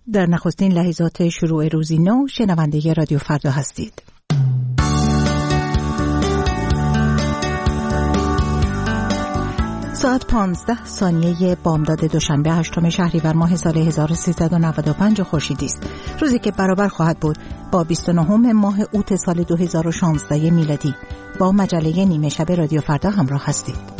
در نخستین لحظات شروع روزی نو شنونده رادیو فردا هستید. ساعت 15 بامداد دوشنبه 8 شهریور ماه سال 1395 خورشیدی است. روزی که برابر خواهد بود با 29 ماه اوت سال 2016 میلادی. با مجله نیمه شب رادیو فردا همراه هستید.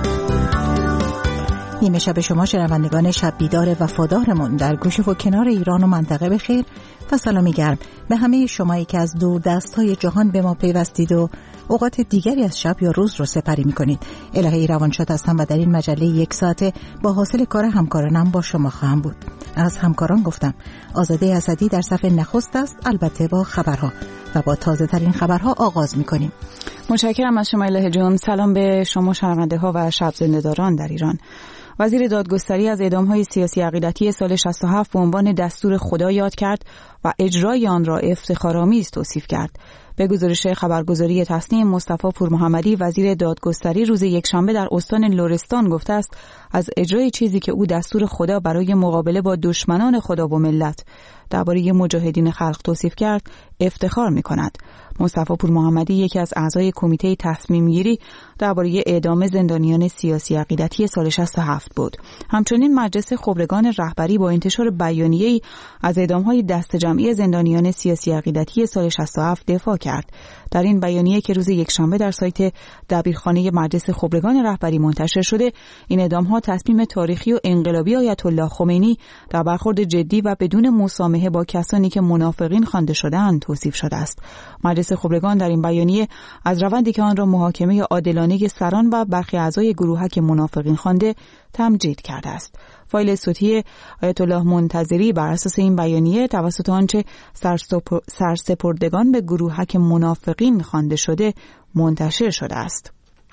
نیمه شب شما شنوندگان شب بیدار وفادارمون در گوشه و کنار ایران و منطقه بخیر و سلامی گرم به همه شمایی که از دور دست‌های جهان به ما پیوستید و اوقات دیگری از شب یا روز رو سپری می‌کنید. الهی روانشاد هستم و در این مجله 1 ساعته با حاصل کار همکارانم با شما خواهم بود. از همکاران گفتم آزاده اسدی در صف نخست است، البته با خبرها، و با تازه ترین خبرها آغاز می‌کنیم. متشکرم از شما الهی جون. سلام به شما شنونده‌ها و شب زنده‌داران در ایران. وزیر دادگستری از اعدام‌های سیاسی عقیدتی سال 67 به عنوان دستور خدا یاد کرد و اجرای آن را افتخارآمیز توصیف کرد. به گزارش خبرگزاری تصنیم، مصطفی پورمحمدی وزیر دادگستری روز یکشنبه در استان لرستان گفته است از اجرای چیزی که او دستور خدا برای مقابله با دشمنان خدا و ملت درباره مجاهدین خلق توصیف کرد افتخار می‌کند. مصطفی پورمحمدی یکی از اعضای کمیته تصمیم گیری درباره اعدام زندانیان سیاسی عقیدتی سال 67 بود. همچنین مجلس خبرگان رهبری با انتشار بیانیه‌ای از اعدام‌های دست جمعی زندانیان سیاسی عقیدتی سال 67 دفاع کرد. در این بیانیه که روز یکشنبه در سایت دبیرخانه مجلس خبرگان رهبری منتشر شده، این اعدام‌ها تصمیم تاریخی و انقلابی آیت الله خمینی در برخورد جدی و بدون مسامحه با کسانی که منافقین خوانده شده‌اند توصیف شده است. مجلس خبرگان در این بیانیه از روندی که آن را محاکمه عادلانه سران و برخی اعضای گروهک منافقین خوانده تمجید کرده است. فایل صوتی آیت الله منتظری بر اساس این بیانیه توسط آنچه سرسپردگان به گروهک منافقین خوانده شده منتشر شده است.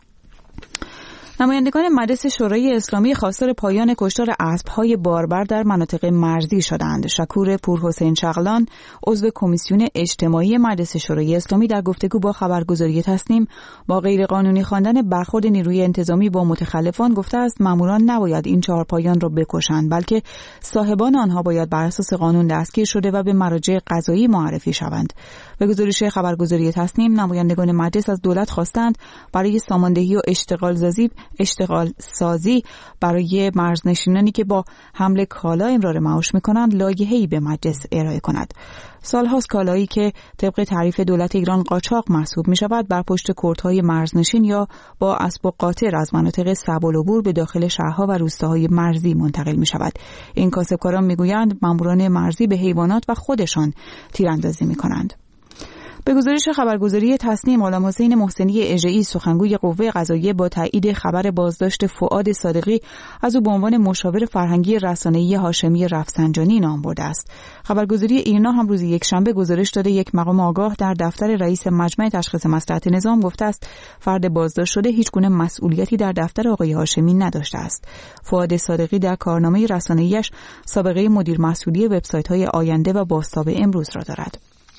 نمایندگان مجلس شورای اسلامی خواستار پایان کشتار اسب‌های باربر در مناطق مرزی شدند. شکور پورحسین شغلان عضو کمیسیون اجتماعی مجلس شورای اسلامی در گفتگو با خبرگزاری تصنیم با غیرقانونی خواندن برخورد نیروی انتظامی با متخلفان گفته است ماموران نباید این چهارپایان را بکشند، بلکه صاحبان آنها باید بر اساس قانون دستگیر شده و به مراجع قضایی معرفی شوند. به گزارش خبرگزاری تصنیم، نمایندگان مجلس از دولت خواستند برای ساماندهی و اشتغال سازی برای مرزنشینانی که با حمل کالا امرار معاش می‌کنند لایحه‌ای به مجلس ارائه کند. سال‌هاست کالایی که طبق تعریف دولت ایران قاچاق محسوب می‌شود بر پشت کردهای مرزنشین یا با اسب و قاطر از مناطق صعب العبور به داخل شهرها و روستاهای مرزی منتقل می‌شود. این کاسبکاران می‌گویند ماموران مرزی به حیوانات و خودشان تیراندازی می‌کنند. به گزارش خبرگزاری تصنیم، غلام حسین محسنی اژه‌ای سخنگوی قوه قضاییه با تایید خبر بازداشت فؤاد صادقی از او به عنوان مشاور فرهنگی رسانه‌ای هاشمی رفسنجانی نام برده است. خبرگزاری ایرنا هم روز یکشنبه گزارش داده یک مقام آگاه در دفتر رئیس مجمع تشخیص مصلحت نظام گفته است فرد بازداشت شده هیچگونه مسئولیتی در دفتر آقای هاشمی نداشته است. فؤاد صادقی در کارنامه رسانه‌ایش سابقه مدیر مسئولی وبسایت‌های آینده و بازتاب امروز را دارد.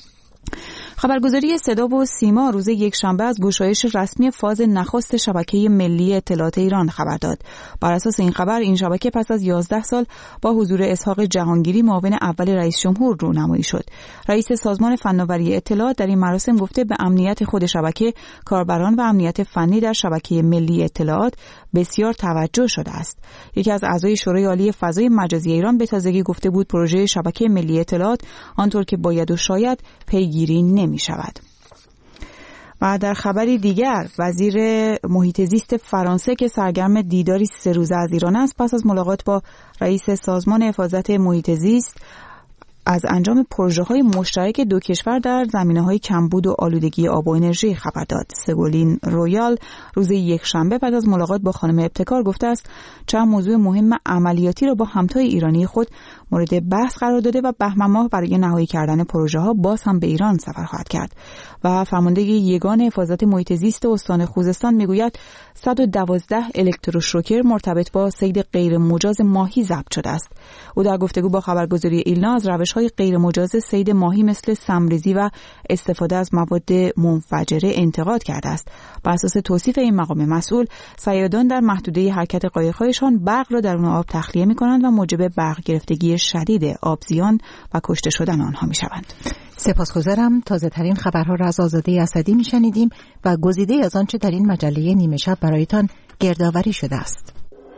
خبرگزاری صدا و سیما روز یکشنبه از گشایش رسمی فاز نخست شبکه ملی اطلاعات ایران خبر داد. بر اساس این خبر این شبکه پس از 11 سال با حضور اسحاق جهانگیری معاون اول رئیس جمهور رونمایی شد. رئیس سازمان فناوری اطلاعات در این مراسم گفته به امنیت خود شبکه، کاربران و امنیت فنی در شبکه ملی اطلاعات بسیار توجه شده است. یکی از اعضای شورای عالی فضای مجازی ایران به تازگی گفته بود پروژه شبکه ملی اطلاعات آنطور که باید و شاید پیگیری نمی شود. و در خبری دیگر، وزیر محیط زیست فرانسه که سرگرم دیداری 3 روزه از ایران است، پس از ملاقات با رئیس سازمان حفاظت محیط زیست از انجام پروژه‌های مشترک دو کشور در زمینه‌های کمبود و آلودگی آب و انرژی خبر داد. سگولین رویال روز یکشنبه بعد از ملاقات با خانم ابتکار گفته است چند موضوع مهم عملیاتی را با همتای ایرانی خود مورد بحث قرار داده و بهمن ماه برای نهایی کردن پروژه‌ها باز هم به ایران سفر خواهد کرد. و فرمانده یگان حفاظت محیط زیست استان خوزستان میگوید 112 الکتروشوکر مرتبط با صید غیر مجاز ماهی ضبط شده است. او در گفتگو با خبرگزاری ایلنا از روش‌های روش‌های غیرمجاز صید ماهی مثل سم‌ریزی و استفاده از مواد منفجره انتقاد کرده است. بر اساس توصیف این مقام مسئول، صیادان در محدوده حرکت قایق‌هایشان برق را درون آب تخلیه می‌کنند و موجب برق گرفتگی شدید آبزیان و کشته شدن آنها می‌شوند. سپاسگزارم. تازه ترین خبرها را از آزاده اسدی میشنیدیم و گزیده از آنچه در این مجله نیمه شب برایتان گردآوری شده است.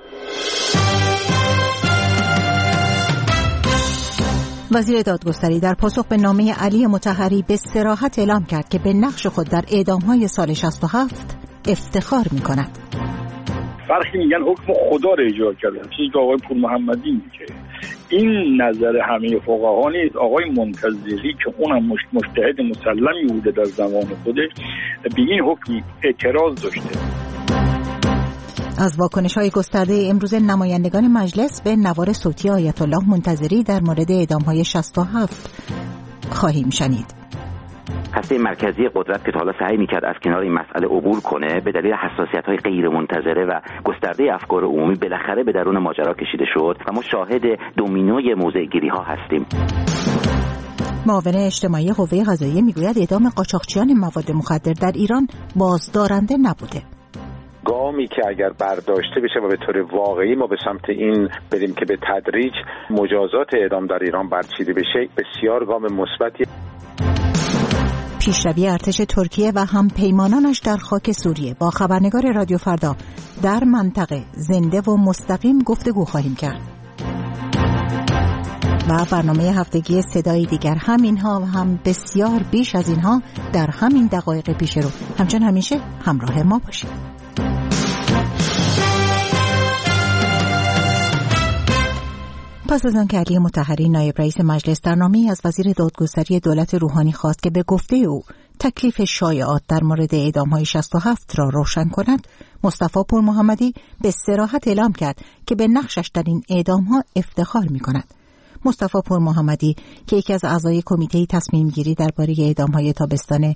وزیر دادگستری در پاسخ به نامه علی مطهری به صراحت اعلام کرد که به نقش خود در اعدام‌های سال 67 افتخار می‌کند. برخی میگن حکم خدا را اجرا کردن، چیزی که آقای پور محمدی میگه. این نظر همه فقها نیست. آقای منتظری که اونم مجتهد مسلمی بوده در زمان خودش، به این حکم اعتراض داشته. از واکنش‌های گسترده امروز نمایندگان مجلس به نوار صوتی آیت الله منتظری در مورد اعدام‌های 67 خواهیم شنید. هسته مرکزی قدرت که تا حالا سعی می‌کرد از کنار این مسئله عبور کنه، به دلیل حساسیت‌های غیرمنتظره و گسترده افکار عمومی بالاخره به درون ماجرا کشیده شد و ما شاهد دومینوی موضع‌گیری‌ها هستیم. معاون اجتماعی قوه قضاییه میگوید اعدام قاچاقچیان مواد مخدر در ایران بازدارنده نبوده. گامی که اگر برداشته بشه و به طور واقعی ما به سمت این بریم که به تدریج مجازات اعدام در ایران برچیده بشه، بسیار گام مثبتی. پیشروی ارتش ترکیه و همپیمانانش در خاک سوریه با خبرنگار رادیو فردا در منطقه زنده و مستقیم گفتگو خواهیم کرد. و برنامه هفتگی صدای دیگر، همینها و هم بسیار بیش از اینها در همین دقایق پیش رو. همچنین همیشه همراه ما باشید. پس از آنکه علی مطهری نایب رئیس مجلس در نامه‌ای از وزیر دادگستری دولت روحانی خواست که به گفته او تکلیف شایعات در مورد اعدام‌های 67 را روشن کند، مصطفی پور محمدی به صراحت اعلام کرد که به نقشش در این اعدام‌ها افتخار می‌کند. مصطفی پور محمدی که یکی از اعضای کمیته تصمیم گیری درباره اعدام‌های تابستان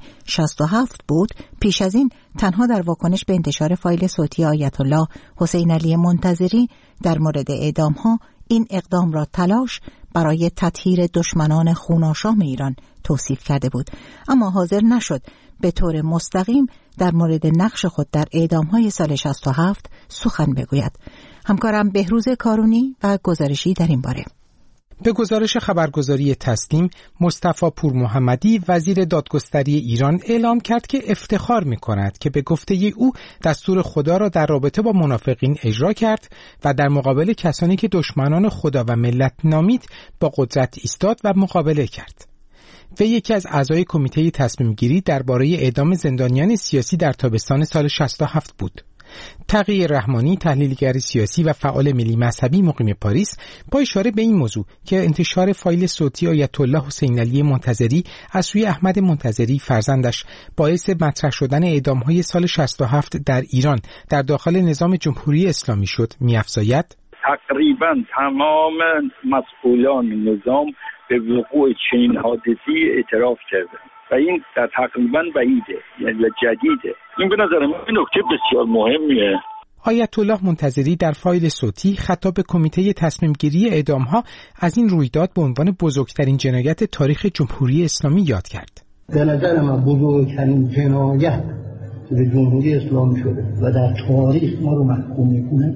67 بود، پیش از این تنها در واکنش به انتشار فایل صوتی آیت الله حسین علی منتظری در مورد اعدام‌ها این اقدام را تلاش برای تطهیر دشمنان خوناشام ایران توصیف کرده بود، اما حاضر نشد به طور مستقیم در مورد نقش خود در اعدام‌های سال 67 سخن بگوید. همکارم بهروز کارونی و گزارشی در این باره. به گزارش خبرگزاری تسنیم، مصطفی پور محمدی وزیر دادگستری ایران اعلام کرد که افتخار می‌کند که به گفته او دستور خدا را در رابطه با منافقین اجرا کرد و در مقابل کسانی که دشمنان خدا و ملت نامید با قدرت ایستاد و مقابله کرد. و یکی از اعضای کمیته تصمیم گیری درباره اعدام زندانیان سیاسی در تابستان سال 67 بود. تقی رحمانی، تحلیلگر سیاسی و فعال ملی مذهبی مقیم پاریس، با اشاره به این موضوع که انتشار فایل صوتی آیت الله حسین علی منتظری از سوی احمد منتظری فرزندش باعث مطرح شدن اعدام‌های سال 67 در ایران در داخل نظام جمهوری اسلامی شد، می‌افزاید تقریبا تمام مسئولان نظام به وقوع چنین حادثه‌ای اعتراف کردند و این در تقریبا بعیده، یعنی جدیده. این به نظر من نکته بسیار مهمیه. آیت الله منتظری در فایل صوتی خطاب به کمیته تصمیم گیری اعدام‌ها از این رویداد به عنوان بزرگترین جنایت تاریخ جمهوری اسلامی یاد کرد. به نظر من بزرگترین جنایت به جمهوری اسلامی شده و در تاریخ ما رو محکوم می‌کنه،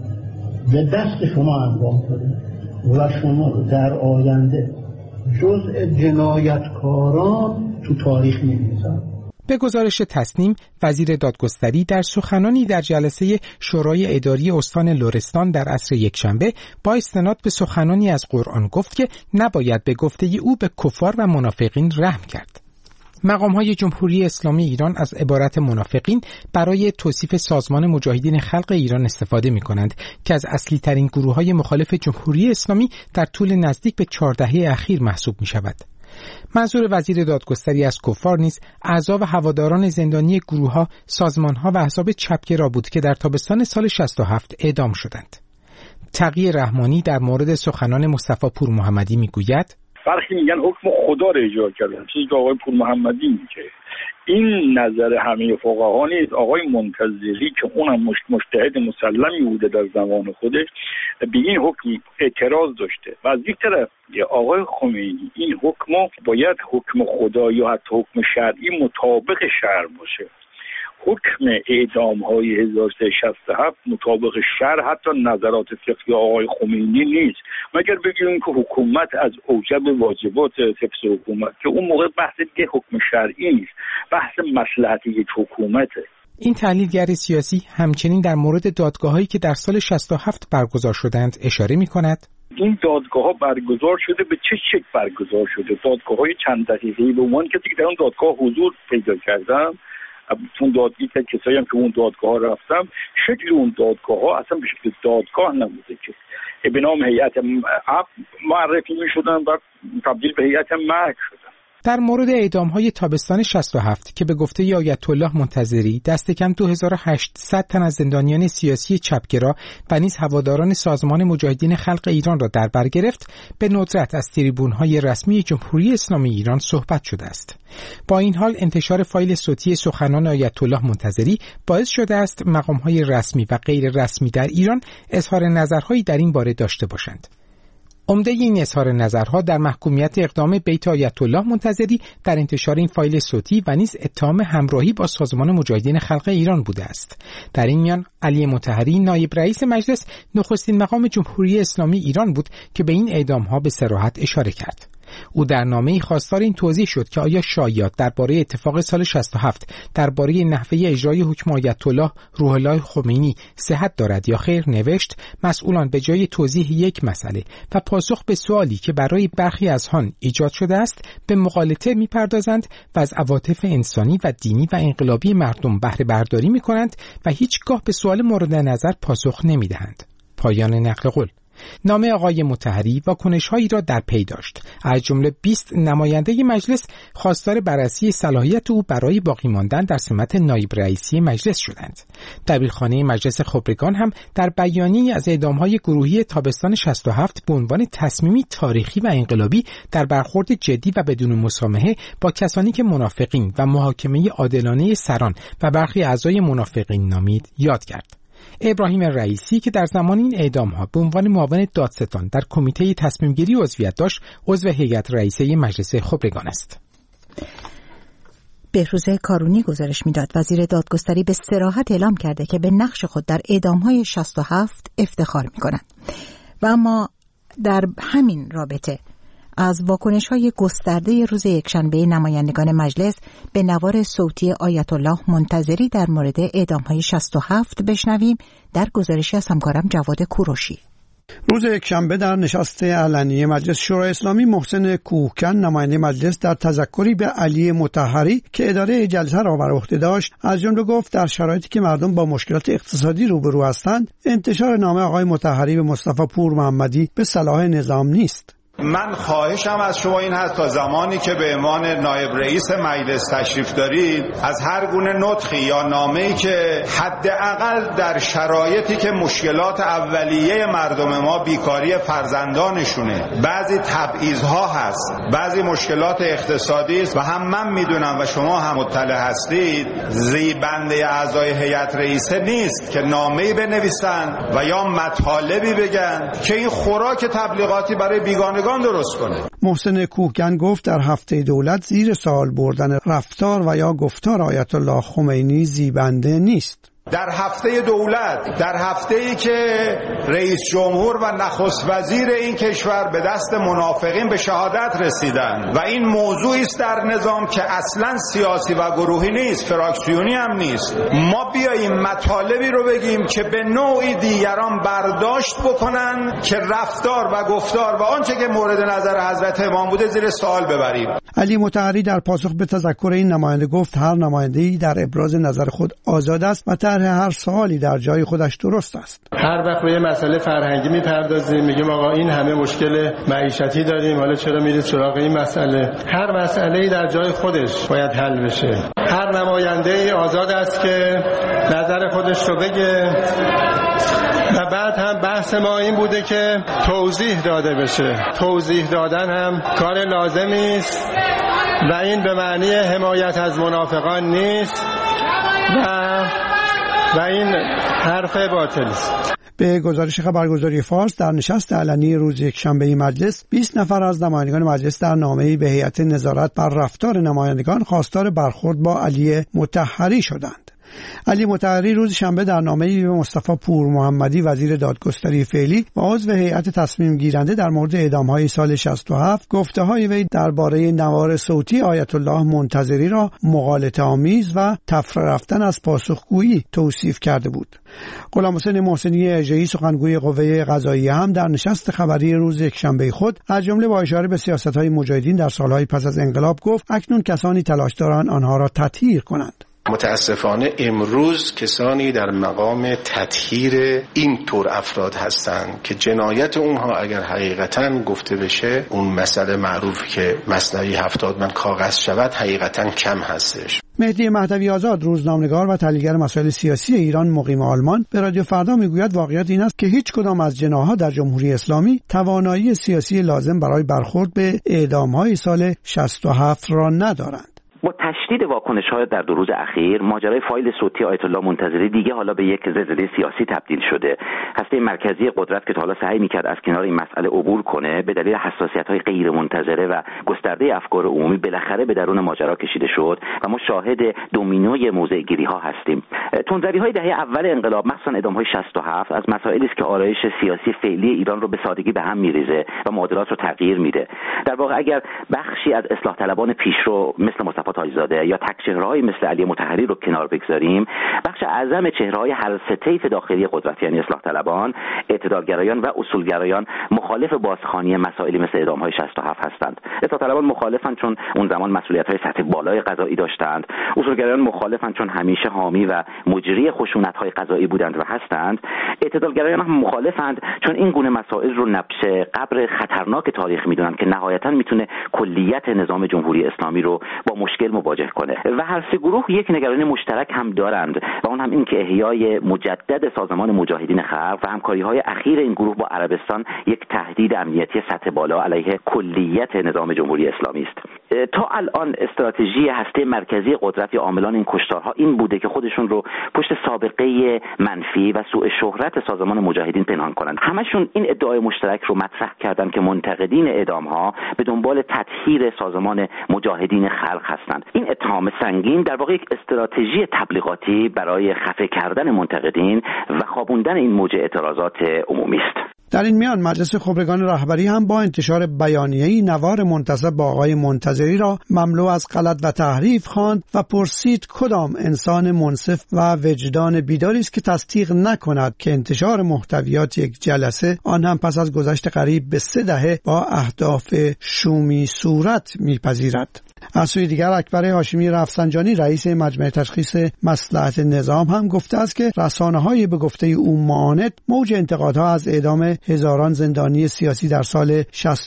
به دست شما انجام شده و شما رو در آینده جزء جنایتکاران تو تاریخ می‌نویسن. به گزارش تسنیم، وزیر دادگستری در سخنانی در جلسه شورای اداری استان لرستان در عصر یکشنبه با استناد به سخنانی از قرآن گفت که نباید به گفته او به کفار و منافقین رحم کرد. مقام‌های جمهوری اسلامی ایران از عبارت منافقین برای توصیف سازمان مجاهدین خلق ایران استفاده می‌کنند که از اصلی‌ترین گروه‌های مخالف جمهوری اسلامی در طول نزدیک به 4 دهه اخیر محسوب می‌شود. منظور وزیر دادگستری از کفار نیز اعضا و هواداران زندانی گروه‌ها، سازمان‌ها و احزاب چپگرا بود که در تابستان سال 67 اعدام شدند. تقی رحمانی در مورد سخنان مصطفی پور محمدی می‌گوید: برخی میگن حکم خدا رو اجرا کردن، چیزی که آقای پور محمدی میگه. این نظر همه فقها نیست. آقای منتظری که اونم مجتهد مسلمی بوده در زمان خودش به این حکم اعتراض داشته و از یک طرف آقای خمینی این حکم باید حکم خدا یا حتی حکم شرعی مطابق شرع باشه. حکم اعدام‌های 1367 مطابق شرع حتی نظرات فقهی آقای خمینی نیست، مگر بگیم که حکومت از اوجب واجبات حفظ حکومت، که اون موقع بحث دیگه حکم شرعی نیست، بحث مصلحت یک حکومته. این تحلیلگر سیاسی همچنین در مورد دادگاه‌هایی که در سال 67 برگزار شدند اشاره می‌کند. این دادگاه‌ها برگزار شده به چه شکل برگزار شده؟ دادگاه‌های چند دقیقه‌ای به عنوان کسی که در اون دادگاه حضور پیدا کردم، چون کسایی هم که اون دادگاه رفتم، شکل اون دادگاه ها اصلا به شکل دادگاه نبوده که به نام هیئت معرفی می شدن و تبدیل به هیئت محک شدن. در مورد اعدام‌های تابستان 67 که به گفته آیت الله منتظری دست کم 2800 تن از زندانیان سیاسی چپگرا و نیز هواداران سازمان مجاهدین خلق ایران را در بر گرفت، به ندرت از تریبون‌های رسمی جمهوری اسلامی ایران صحبت شده است. با این حال انتشار فایل صوتی سخنان آیت الله منتظری باعث شده است مقام‌های رسمی و غیر رسمی در ایران اظهار نظرهایی در این باره داشته باشند. عمده این اظهار نظرها در محکومیت اقدام بیت آیت الله منتظری در انتشار این فایل صوتی و نیز اتهام همراهی با سازمان مجاهدین خلق ایران بوده است. در این میان علی مطهری نایب رئیس مجلس نخستین مقام جمهوری اسلامی ایران بود که به این اعدام‌ها به صراحت اشاره کرد. او در نامه‌ای خواستار این توضیح شد که آیا شایعات درباره اتفاق سال 67 درباره نحوه اجرای حکم آیت الله روح الله خمینی صحت دارد یا خیر نوشت مسئولان به جای توضیح یک مسئله و پاسخ به سوالی که برای برخی از آن ایجاد شده است به مغالطه می‌پردازند و از عواطف انسانی و دینی و انقلابی مردم بهره برداری می‌کنند و هیچگاه به سوال مورد نظر پاسخ نمی‌دهند. پایان نقل قول. نامه آقای مطهری واکنش‌هایی را در پی داشت. از جمله 20 نماینده مجلس خواستار بررسی صلاحیت او برای باقی ماندن در سمت نایب رئیسی مجلس شدند. دبیرخانه مجلس خبرگان هم در بیانیه‌ای از اعدام‌های گروهی تابستان 67 به عنوان تصمیمی تاریخی و انقلابی در برخورد جدی و بدون مسامحه با کسانی که منافقین و محاکمه عادلانه سران و برخی اعضای منافقین نامید یاد کرد. ابراهیم رئیسی که در زمان این اعدام‌ها به عنوان معاون دادستان در کمیته تصمیم‌گیری عضویت داشت، عضو هیئت رئیسه مجلس خبرگان است. بهروز کارونی گزارش می‌داد وزیر دادگستری به صراحت اعلام کرده که به نقش خود در اعدام‌های 67 افتخار می‌کنند. و اما در همین رابطه از واکنش‌های گسترده روز یکشنبه نمایندگان مجلس به نوار صوتی آیت الله منتظری در مورد اعدام‌های 67 بشنویم در گزارشی از همکارم جواد کوروشی. روز یکشنبه در نشست علنی مجلس شورای اسلامی محسن کوهکن نماینده مجلس در تذکری به علی مطهری که اداره جلسه را بر عهده داشت از جمله گفت در شرایطی که مردم با مشکلات اقتصادی روبرو هستند انتشار نامه آقای مطهری به مصطفی پور محمدی به صلاح نظام نیست. من خواهشم از شما این هست تا زمانی که به عنوان نایب رئیس مجلس تشریف دارید از هر گونه نطقی یا نامه‌ای که حداقل در شرایطی که مشکلات اولیه مردم ما بیکاری فرزندانشونه، بعضی تبعیض‌ها هست، بعضی مشکلات اقتصادی است و هم من میدونم و شما هم مطلع هستید زیبنده اعضای هیئت رئیسه نیست که نامه‌ای بنویسن و یا مطالبی بگن که این خوراک تبلیغاتی برای بیگانگان درست کنه. محسن کوهکن گفت در هفته دولت زیر سوال بردن رفتار و یا گفتار آیت الله خمینی زیبنده نیست. در هفته دولت، در هفته‌ای که رئیس جمهور و نخست وزیر این کشور به دست منافقین به شهادت رسیدند و این موضوعی است در نظام که اصلاً سیاسی و گروهی نیست، فراکسیونی هم نیست، ما بیاییم مطالبی رو بگیم که به نوعی دیگران برداشت بکنن که رفتار و گفتار و آنچه که مورد نظر حضرت امام بوده زیر سوال ببریم. علی مطهری در پاسخ به تذکر این نماینده گفت هر نماینده‌ای در ابراز نظر خود آزاد است و طرح هر سوالی در جای خودش درست است. هر وقت روی مسئله فرهنگی میپردازیم میگیم آقا این همه مشکل معیشتی داریم، حالا چرا میرید سراغ این مسئله؟ هر مسئله‌ای در جای خودش باید حل بشه. هر نماینده‌ای آزاد است که نظر خودش رو بگه. و بعد هم بحث ما این بوده که توضیح داده بشه. توضیح دادن هم کار لازمی است و این به معنی حمایت از منافقان نیست و این حرف باطل است. به گزارش خبرگزاری فارس در نشست علنی روز یکشنبه مجلس 20 نفر از نمایندگان مجلس در نامه‌ای به هیئت نظارت بر رفتار نمایندگان خواستار برخورد با علی مطهری شدند. علی مطهری روز شنبه در نامه‌ای به مصطفی پور محمدی وزیر دادگستری فعلی و عضو هیئت تصمیم گیرنده در مورد اعدام‌های سال 67 گفته‌های وی درباره نوار صوتی آیت الله منتظری را مغالطه‌آمیز و تفره رفتن از پاسخگویی توصیف کرده بود. غلامحسین محسنی اژه‌ای سخنگوی قوه قضاییه هم در نشست خبری روز یکشنبه خود از جمله با اشاره به سیاست‌های مجاهدین در سال‌های پس از انقلاب گفت اکنون کسانی تلاش دارند آنها را تطهیر کنند. متاسفانه امروز کسانی در مقام تطهیر این طور افراد هستند که جنایت اونها اگر حقیقتاً گفته بشه اون مسئله معروف که مثنوی 70 من کاغذ شود حقیقتاً کم هستش. مهدی مهدوی آزاد روزنامه‌نگار و تحلیلگر مسائل سیاسی ایران مقیم آلمان به رادیو فردا میگوید واقعیت این است که هیچ کدام از جناح‌ها در جمهوری اسلامی توانایی سیاسی لازم برای برخورد به اعدام‌های سال 67 را ندارند. با تشدید واکنش‌ها در 2 روز اخیر ماجرای فایل صوتی آیت الله منتظری دیگه حالا به یک زلزله سیاسی تبدیل شده. هسته مرکزی قدرت که تا حالا سعی می‌کرد از کنار این مسئله عبور کنه به دلیل حساسیت‌های غیرمنتظره و گسترده افکار عمومی بالاخره به درون ماجرا کشیده شد و ما شاهد دومینوی موضع‌گیری‌ها هستیم. تندروی‌های دهه اول انقلاب مخصوصاً اعدام‌های 67 از مسائلی است که آرایش سیاسی فعلی ایران رو به سادگی به هم می‌ریزه و معادلات رو تغییر میده. در واقع اگر بخشی از اصلاح طلبان پیشرو مثل مصطفی تاج‌زاده یا تک چهره‌های مثل علی مطهری رو کنار بگذاریم، بخش اعظم چهره‌های هر سه طیف داخلی قدرت یعنی اصلاح طلبان، اعتدالگرایان و اصولگرایان مخالف بازخوانی مسائلی مثل اعدام‌های 67 هستند. اصلاح طلبان مخالفن چون اون زمان مسئولیت‌های سطح بالای قضایی داشتند، اصولگرایان مخالفن چون همیشه حامی و مجری خشونت‌های قضایی بودند و هستند، اعتدالگرایان هم مخالفند چون این گونه مسائل رو نبش قبر خطرناک تاریخ می‌دونن که نهایتاً می‌تونه کلیت نظام جمهوری اسلامی رو با مشکل مواجه کنه. و هر سه گروه یک نگرانی مشترک هم دارند و اون هم این که احیای مجدد سازمان مجاهدین خلق و همکاری‌های اخیر این گروه با عربستان یک تهدید امنیتی سطح بالا علیه کلیت نظام جمهوری اسلامی است. تا الان استراتژی هسته مرکزی قدرت یا عاملان این کشتارها این بوده که خودشون رو پشت سابقه منفی و سوء شهرت سازمان مجاهدین پنهان کنند. همشون این ادعای مشترک رو مطرح کردن که منتقدین اعدام‌ها به دنبال تطهیر سازمان مجاهدین خلق هستند. این اتهام سنگین در واقع یک استراتژی تبلیغاتی برای خفه کردن منتقدین و خوابوندن این موج اعتراضات عمومی است. در این میان مجلس خبرگان رهبری هم با انتشار بیانیه‌ای نوار منتسب به آقای منتظری را مملو از غلط و تحریف خواند و پرسید کدام انسان منصف و وجدان بیداری است که تصدیق نکند که انتشار محتویات یک جلسه آن هم پس از گذشت قریب به 3 دهه با اهداف شومی صورت میپذیرد. از سوی دیگر اکبر هاشمی رفسنجانی رئیس مجمع تشخیص مصلحت نظام هم گفته است که رسانه‌های به گفته او معاند موج انتقادها از اعدام هزاران زندانی سیاسی در سال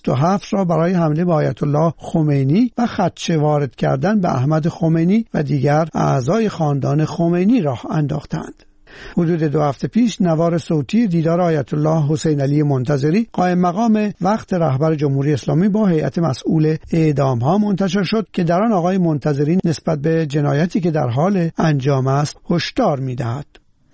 67 را برای حمله به آیت الله خمینی و خدشه وارد کردن به احمد خمینی و دیگر اعضای خاندان خمینی راه انداختند. حدود 2 هفته پیش نوار صوتی دیدار آیت الله حسین علی منتظری قائم مقام وقت رهبر جمهوری اسلامی با هیئت مسئول اعدام‌ها منتشر شد که در آن آقای منتظری نسبت به جنایتی که در حال انجام است هشدار می‌دهد.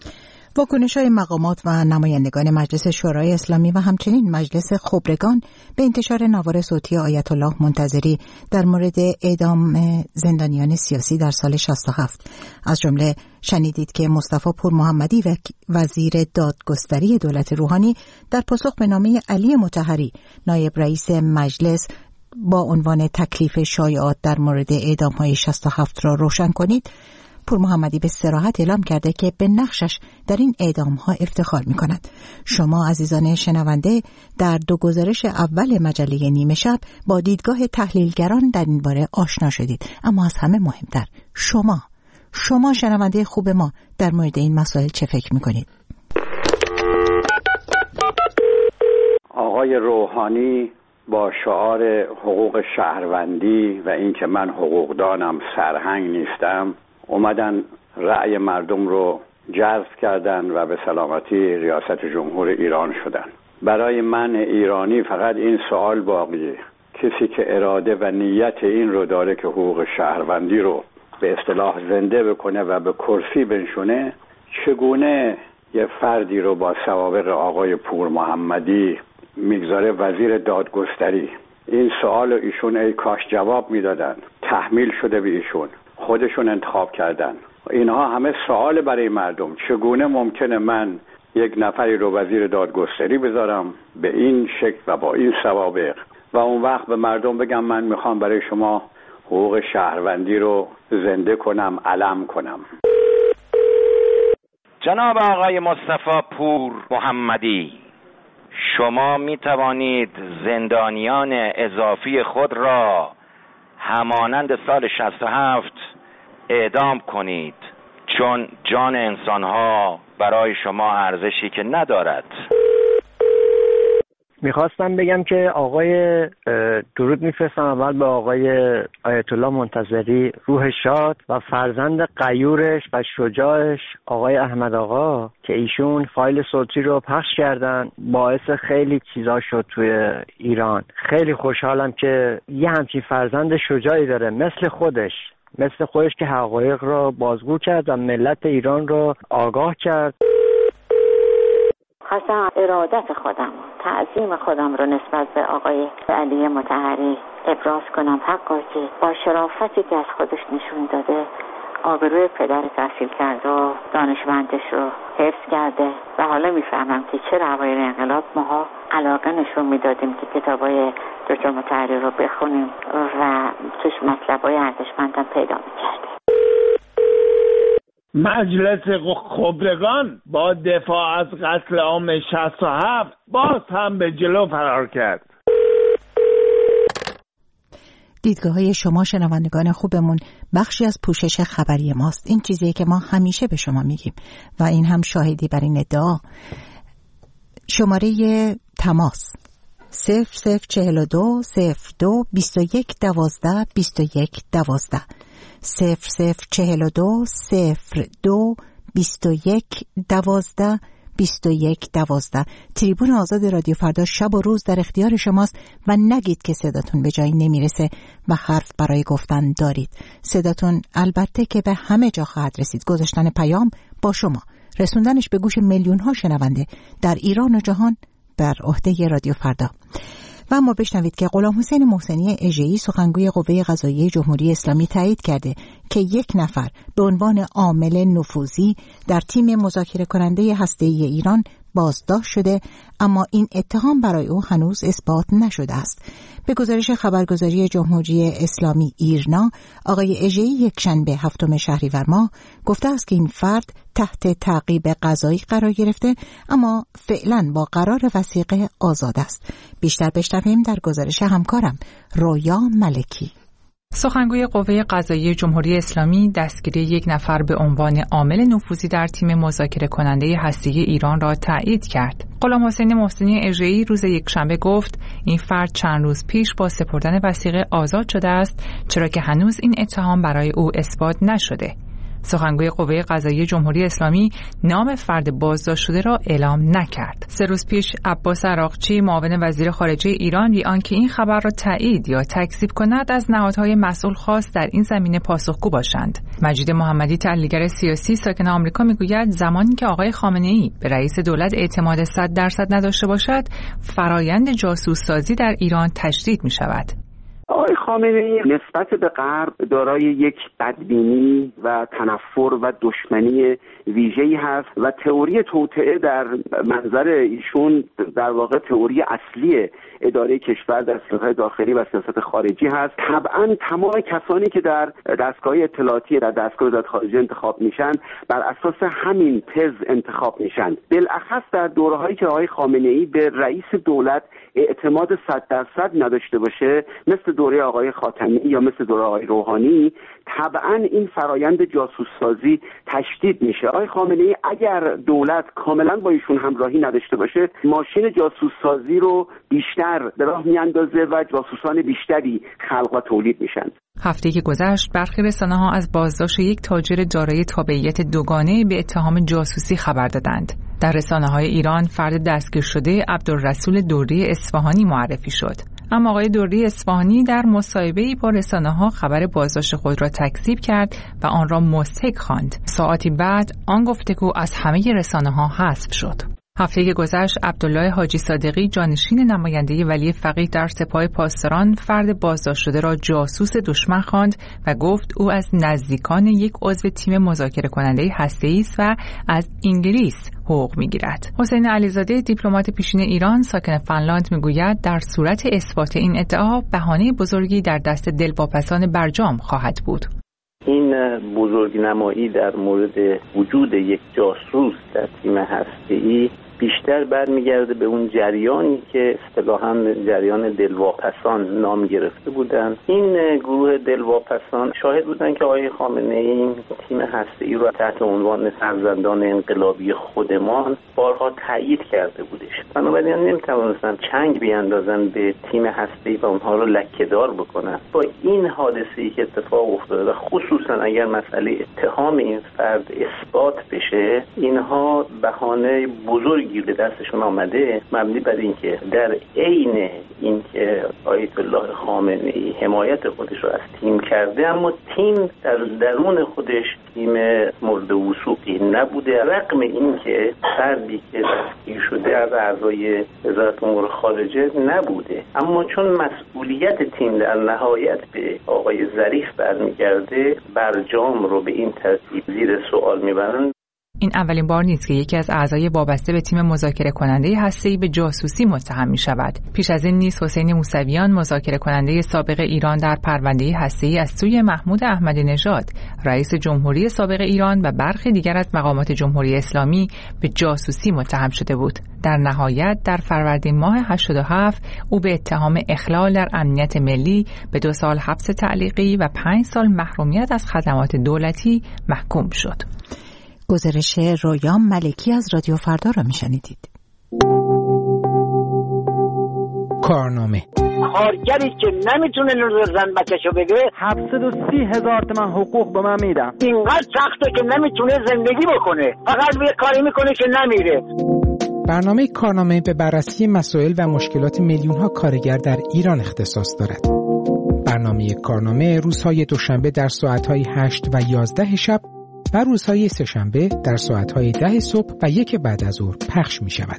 واکنش‌های مقامات و نمایندگان مجلس شورای اسلامی و همچنین مجلس خبرگان به انتشار نوار صوتی آیت الله منتظری در مورد اعدام زندانیان سیاسی در سال 67 از جمله شنیدید که مصطفی پور محمدی وزیر دادگستری دولت روحانی در پاسخ به نامه علی مطهری نایب رئیس مجلس با عنوان تکلیف شایعات در مورد اعدام‌های 67 را روشن کنید، پور محمدی به صراحت اعلام کرده که به نقشش در این اعدام‌ها افتخار می‌کند. شما عزیزان شنونده در 2 گزارش اول مجله نیمه شب با دیدگاه تحلیلگران در این باره آشنا شدید، اما از همه مهمتر شما شنونده خوب ما در مورد این مسائل چه فکر می‌کنید؟ آقای روحانی با شعار حقوق شهروندی و اینکه من حقوقدانم سرهنگ نیستم اومدن رأی مردم رو جذب کردن و به سلامتی ریاست جمهور ایران شدن. برای من ایرانی فقط این سوال باقیه: کسی که اراده و نیت این رو داره که حقوق شهروندی رو به اصطلاح زنده بکنه و به کرسی بنشونه، چگونه یه فردی رو با سوابق آقای پور محمدی میگذاره وزیر دادگستری؟ این سوال ایشون ای کاش جواب میدادن. تحمیل شده به ایشون، خودشون انتخاب کردن. اینها همه سوال برای مردم. چگونه ممکنه من یک نفری رو وزیر دادگستری بذارم به این شکل و با این سوابق و اون وقت به مردم بگم من میخوام برای شما حقوق شهروندی رو زنده کنم، علم کنم؟ جناب آقای مصطفی پور محمدی، شما می توانید زندانیان اضافی خود را همانند سال 67 اعدام کنید، چون جان انسانها برای شما ارزشی که ندارد. میخواستم بگم که آقای درود میفرستم اول به آقای آیت الله منتظری، روح شاد و فرزند غیورش و شجاعش آقای احمد آقا، که ایشون فایل صوتی رو پخش کردن، باعث خیلی چیزا شد توی ایران. خیلی خوشحالم که یه همچین فرزند شجاعی داره مثل خودش که حقایق رو بازگو کرد و ملت ایران رو آگاه کرد. خواستم ارادت خودم، تعظیم خودم رو نسبت به آقای علی مطهری ابراز کنم. حقا که با شرافتی که از خودش نشون داده آبروی پدر تحصیل کرده و دانشمندش رو حفظ کرده و حالا میفهمم که چرا اوایل انقلاب ماها علاقه نشون میدادیم که کتابای دکتر مطهری رو بخونیم و توش مطلبای ارزشمندم پیدا میکردیم. مجلس خبرگان با دفاع از قتل عام 67 باز هم به جلو فرار کرد. دیدگاه‌های شما شنوندگان خوبمون بخشی از پوشش خبری ماست. این چیزیه که ما همیشه به شما میگیم و این هم شاهدی بر این ادعا. شماره تماس 0042 02 21 12 21 12 0042 02 21 12 21 12. تریبون آزاد رادیو فردا شب و روز در اختیار شماست و نگید که صداتون به جایی نمیرسه و حرف برای گفتن دارید. صداتون البته که به همه جا خواهد رسید. گذاشتن پیام با شما، رسوندنش به گوش میلیون ها شنونده در ایران و جهان بر عهده رادیو فردا. و اما بشنوید که غلامحسین محسنی اژه‌ای، سخنگوی قوه قضاییه جمهوری اسلامی، تایید کرده که یک نفر به عنوان عامل نفوذی در تیم مذاکره کننده هسته‌ای ایران بازداشت شده، اما این اتهام برای او هنوز اثبات نشده است. به گزارش خبرگزاری جمهوری اسلامی ایرنا، آقای اژه‌ای یکشنبه 7 شهریور ماه گفته است که این فرد تحت تعقیب قضایی قرار گرفته، اما فعلا با قرار وثیقه آزاد است. بیشتر بشنویم در گزارش همکارم رویا ملکی. سخنگوی قوه قضاییه جمهوری اسلامی دستگیری یک نفر به عنوان عامل نفوذی در تیم مذاکره کننده هسته‌ای ایران را تایید کرد. غلامحسین محسنی اژه‌ای روز یکشنبه گفت این فرد چند روز پیش با سپردن وثیقه آزاد شده است، چرا که هنوز این اتهام برای او اثبات نشده. سخنگوی قوه قضاییه جمهوری اسلامی نام فرد بازداشت شده را اعلام نکرد. 3 روز پیش عباس عراقچی، معاون وزیر خارجه ایران، بی آنکه این خبر را تایید یا تکذیب کند از نهادهای مسئول خواست در این زمینه پاسخگو باشند. مجید محمدی، تحلیلگر سیاسی ساکن آمریکا، میگوید زمانی که آقای خامنه‌ای به رئیس دولت اعتماد 100% نداشته باشد، فرایند جاسوس سازی در ایران تشدید می‌شود. آقای خامنه‌ای نسبت به غرب دارای یک بدبینی و تنفر و دشمنی ویژه‌ای هست و تئوری توطئه در منظر ایشون در واقع تئوری اصلی اداره کشور در سیاست داخلی و سیاست خارجی هست. طبعا تمام کسانی که در دستگاه اطلاعاتی در دستگاه وزارت خارجه انتخاب میشن بر اساس همین تز انتخاب میشن. بالاخص در دوره‌هایی که آقای خامنه‌ای به رئیس دولت اعتماد 100% نداشته باشه، مثل دوره دوره آقای خاتمی یا مثل دوره آقای روحانی طبعا این فرایند جاسوس سازی تشدید میشه. آقای خامنه‌ای اگر دولت کاملا با ایشون همراهی نداشته باشه ماشین جاسوس سازی رو بیشتر به راه میاندازه و جاسوسان بیشتری خلق و تولید میشن. هفته که گذشت برخی رسانه‌ها از بازداشت یک تاجر دارای تابعیت دوگانه به اتهام جاسوسی خبر دادند. در رسانه‌های ایران فرد دستگیر شده عبدالرسول دوری اصفهانی معرفی شد. اما آقای دوری اصفهانی در مصاحبه‌ای با رسانه‌ها خبر بازداشت خود را تکذیب کرد و آن را مضحک خواند. ساعتی بعد آن گفتگو از همه رسانه‌ها حذف شد. هفته که گذشت عبدالله حاجی صادقی جانشین نماینده ولی فقیه در سپاه پاسداران فرد بازداشت شده را جاسوس دشمن خواند و گفت او از نزدیکان یک عضو تیم مذاکره کننده هسته‌ای است و از انگلیس حقوق می‌گیرد. حسین علیزاده دیپلمات پیشین ایران ساکن فنلاند می‌گوید در صورت اثبات این ادعا بهانه بزرگی در دست دلواپسان برجام خواهد بود. این بزرگنمایی در مورد وجود یک جاسوس در تیم هسته‌ای بیشتر برمیگرده به اون جریانی که اصطلاحاً جریان دلواپسان نام گرفته بودند. این گروه دلواپسان شاهد بودند که آقای خامنه‌ای این تیم هسته‌ای رو تحت عنوان فرزندان انقلابی خودمان بارها تایید کرده بودش. بنابراین نمی‌توانستن چنگ بیاندازن به تیم هسته‌ای و اونها رو لکه‌دار بکنن. با این حادثه‌ای که اتفاق افتاده و خصوصاً اگر مسئله اتهام این فرد اثبات بشه، اینها بهانه بزرگ به دستشون آمده مبنی بر اینکه در عین اینکه آیت الله خامنه‌ای حمایت خودش رو از تیم کرده اما تیم در درون خودش تیم مورد وثوقی نبوده، رغم اینکه فردی که دستگیر شده از اعضای وزارت امور خارجه نبوده، اما چون مسئولیت تیم در نهایت به آقای ظریف برمیگرده برجام رو به این ترتیب زیر سوال میبرن. این اولین بار نیست که یکی از اعضای وابسته به تیم مذاکره کننده هسته‌ای به جاسوسی متهم می شود. پیش از این نیز حسین موسویان مذاکره کننده سابق ایران در پرونده هسته‌ای از سوی محمود احمدی نژاد رئیس جمهوری سابق ایران و برخی دیگر از مقامات جمهوری اسلامی به جاسوسی متهم شده بود. در نهایت در فروردین ماه 87 او به اتهام اخلال در امنیت ملی به 2 سال حبس تعلیقی و 5 سال محرومیت از خدمات دولتی محکوم شد. گزارش رویام ملکی از رادیو فردا را میشنیدید. کارنامه کارگری که نمیتونه نظر زن بچه‌شو بده 730,000 تومان حقوق به من میدم. اینقدر سخته که نمیتونه زندگی بکنه، فقط یه کاری میکنه که نمیره. برنامه کارنامه به بررسی مسائل و مشکلات میلیون‌ها کارگر در ایران اختصاص دارد. برنامه کارنامه روزهای دوشنبه در ساعت‌های 8 و 11 شب و روزهای سه‌شنبه در ساعت‌های 10 صبح و 1 بعد از ظهر پخش می‌شود.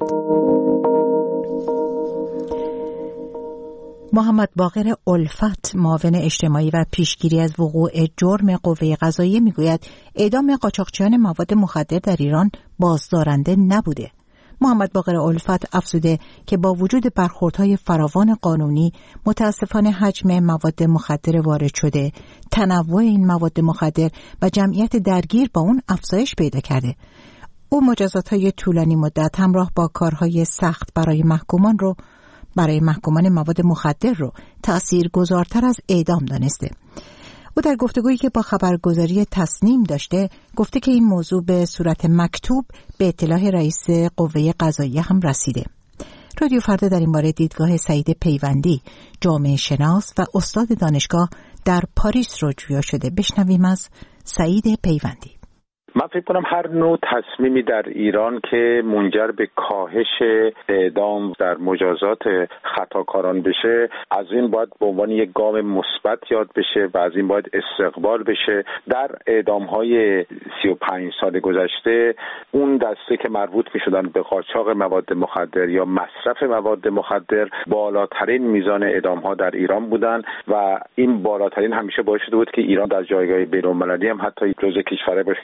محمد باقر الفت معاون اجتماعی و پیشگیری از وقوع جرم قوه قضاییه میگوید اعدام قاچاقچیان مواد مخدر در ایران بازدارنده نبوده. محمد باقر الفت افزوده که با وجود برخوردهای فراوان قانونی متاسفانه حجم مواد مخدر وارد شده، تنوع این مواد مخدر و جمعیت درگیر با اون افزایش پیدا کرده. او مجازات‌های طولانی مدت همراه با کارهای سخت برای محکومان مواد مخدر رو تأثیرگذارتر از اعدام دانسته. او در گفتگویی که با خبرگزاری تصنیم داشته گفته که این موضوع به صورت مکتوب به اطلاع رئیس قوه قضاییه هم رسیده. رادیو فردا در این باره دیدگاه سعید پیوندی، جامعه شناس و استاد دانشگاه در پاریس رو جویا شده. بشنویم از سعید پیوندی. من فکر کنم هر نوع تصمیمی در ایران که منجر به کاهش اعدام در مجازات خطاکاران بشه، از این باید به عنوان یک گام مثبت یاد بشه و از این باید استقبال بشه. در اعدام‌های 35 سال گذشته اون دسته که مربوط می‌شدن به قاچاق مواد مخدر یا مصرف مواد مخدر بالاترین میزان اعدام‌ها در ایران بودن و این بالاترین همیشه باعث شده بود که ایران در جایگاه بین‌المللی هم حتی جزو کشورهای باشه که در اعدام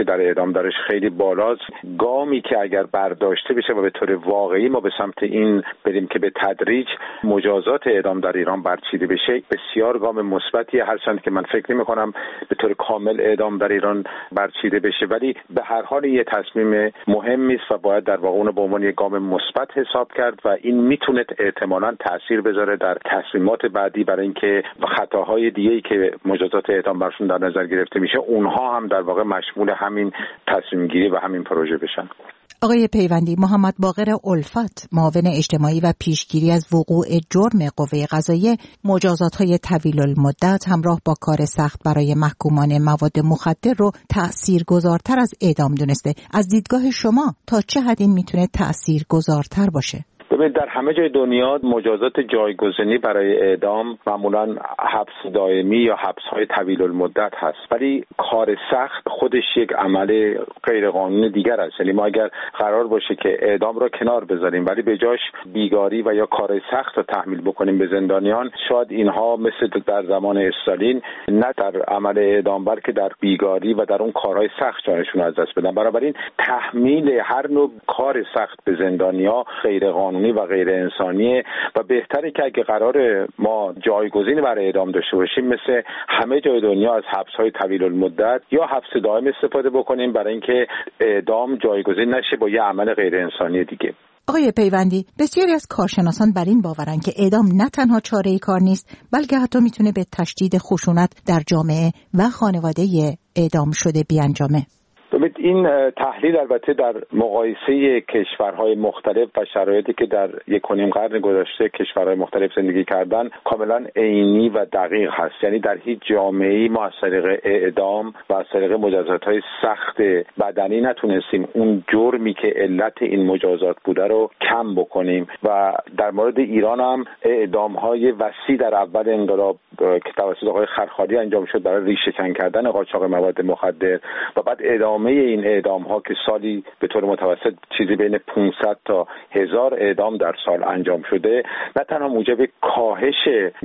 اعدام درش خیلی بالاست. گامی که اگر برداشته بشه و به طور واقعی ما به سمت این بریم که به تدریج مجازات اعدام در ایران برچیده بشه، بسیار گام مثبتیه، هرچند که من فکر نمی‌کنم به طور کامل اعدام در ایران برچیده بشه، ولی به هر حال یه تصمیم مهمی است و باید در واقع اون به عنوان یک گام مثبت حساب کرد و این میتونه احتمالاً تاثیر بذاره در تصمیمات بعدی برای اینکه خطاهای دیگه‌ای که مجازات اعدام برشون در نظر گرفته میشه اونها هم در واقع مشمول همین تصمیم گیری و همین پروژه بشن. آقای پیوندی، محمد باقر الفت، معاون اجتماعی و پیشگیری از وقوع جرم قوه قضاییه، مجازات‌های طویل المدت همراه با کار سخت برای محکومان مواد مخدر رو تأثیرگذارتر از اعدام دونسته. از دیدگاه شما تا چه حد این میتونه تأثیرگذارتر باشه؟ ببینید در همه جای دنیا مجازات جایگزینی برای اعدام معمولاً حبس دائمی یا حبس‌های طویل المدت هست، ولی کار سخت خودش یک عمل غیرقانونی دیگر است. یعنی ما اگر قرار باشه که اعدام را کنار بذاریم ولی به جاش بیگاری و یا کار سخت را تحمیل بکنیم به زندانیان، شاید اینها مثل در زمان استالین نه در عمل اعدام بلکه در بیگاری و در اون کارهای سخت جانشون از دست بدن. بنابراین تحمیل هر نوع کار سخت به زندانیا غیرقانونی و غیر انسانیه و بهتره که اگه قرار ما جایگزینی برای اعدام داشته باشیم مثل همه جای دنیا از حبس‌های طویل المدت یا حبس دائم استفاده بکنیم برای اینکه اعدام جایگزین نشه با یه عمل غیر انسانی دیگه. آقای پیوندی، بسیاری از کارشناسان بر این باورن که اعدام نه تنها چاره‌ای کار نیست بلکه حتی میتونه به تشدید خشونت در جامعه و خانواده اعدام شده بیانجامه. ببینید این تحلیل البته در مقایسه کشورهای مختلف و شرایطی که در 1.5 قرن گذشته کشورهای مختلف زندگی کردن کاملا عینی و دقیق هست. یعنی در هیچ جامعه‌ای ما از طریق اعدام و از طریق مجازات‌های سخت بدنی نتونستیم اون جرمی که علت این مجازات بوده رو کم بکنیم و در مورد ایران هم اعدام‌های وسیع در اول انقلاب که توسط آقای خرخالی انجام شد برای ریشه‌کن کردن قاچاق مواد مخدر و بعد ادامه این اعدام ها که سالی به طور متوسط چیزی بین 500 تا 1000 اعدام در سال انجام شده، نه تنها موجب کاهش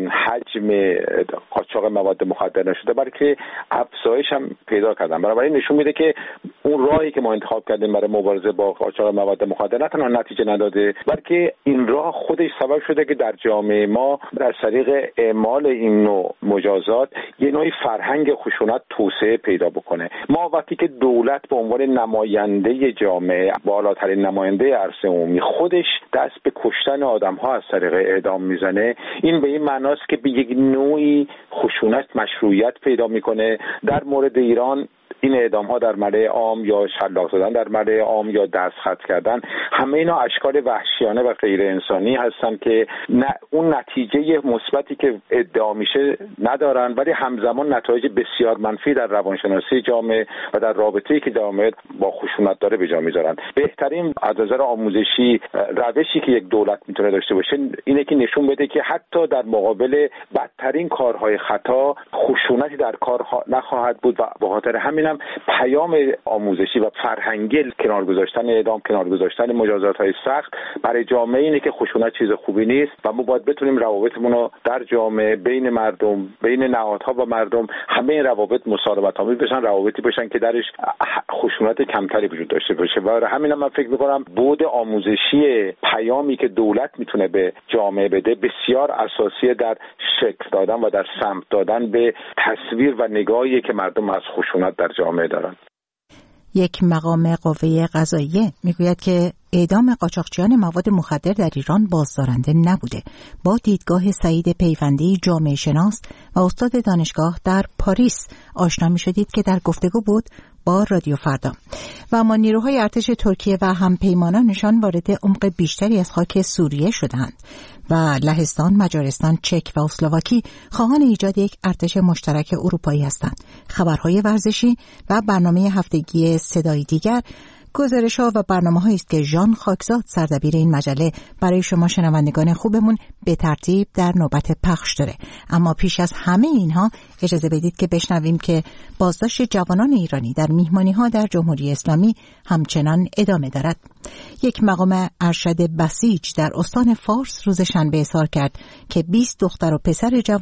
حجم قاچاق مواد مخدر نشده بلکه افزایش هم پیدا کردن. بنابراین نشون میده که اون راهی که ما انتخاب کردیم برای مبارزه با قاچاق مواد مخدر نه تنها نتیجه نداده بلکه این راه خودش سبب شده که در جامعه ما از طریق اعمال این نوع مجازات یه نوعی فرهنگ خشونت توسعه پیدا بکنه. ما وقتی که دولت به عنوان نماینده جامعه، بالاترین نماینده عرصه عمومی، خودش دست به کشتن آدم‌ها از طریق اعدام میزنه، این به این معناست که به یک نوعی خشونت مشروعیت پیدا میکنه. در مورد ایران این اعدام ها در ملأ عام یا شلاق زدن در ملأ عام یا دستخط کردن، همه اینا اشکال وحشیانه و غیر انسانی هستن که اون نتیجه مثبتی که ادعا میشه ندارن ولی همزمان نتایج بسیار منفی در روانشناسی جامعه و در رابطه‌ای که جامعه با خشونت داره به جا میذارن. بهترین از نظر آموزشی روشی که یک دولت میتونه داشته باشه اینه که نشون بده که حتی در مقابل بدترین کارهای خطا خشونتی در کار نخواهد بود و به خاطر همین پیام آموزشی و فرهنگی کنار گذاشتن اعدام، کنار گذاشتن مجازات‌های سخت برای جامعه اینه که خشونت چیز خوبی نیست و ما باید بتونیم روابطمون رو در جامعه بین مردم، بین نهادها و مردم، همه این روابط مسالمت‌آمیز بشن، روابطی باشن که درش خشونت کمتری وجود داشته باشه. و همین من فکر می‌کنم بعد آموزشی پیامی که دولت میتونه به جامعه بده بسیار اساسیه در شکل دادن و در سمت دادن به تصویر و نگاهی که مردم از خشونت در جامعه دارن. یک مقام قوه قضاییه میگوید که اعدام قاچاقچیان مواد مخدر در ایران بازدارنده نبوده. با دیدگاه سعید پیوندی، جامعه شناس و استاد دانشگاه در پاریس آشنا می شدید که در گفتگو بود با رادیو فردا. و اما نیروهای ارتش ترکیه و همپیمانانشان وارد عمق بیشتری از خاک سوریه شدند و لهستان، مجارستان، چک و اسلواکی خواهان ایجاد یک ارتش مشترک اروپایی هستند. خبرهای ورزشی و برنامه هفتگی صدای دیگر گزارش‌ها و برنامه‌هایی است که ژان خاکزاد سردبیر این مجله برای شما شنوندگان خوبمون به ترتیب در نوبت پخش داره. اما پیش از همه اینها اجازه بدید که بشنویم که بازداشت جوانان ایرانی در میهمانی‌ها در جمهوری اسلامی همچنان ادامه دارد. یک مقام ارشد بسیج در استان فارس روز شنبه اظهار کرد که 20 دختر و پسر جوان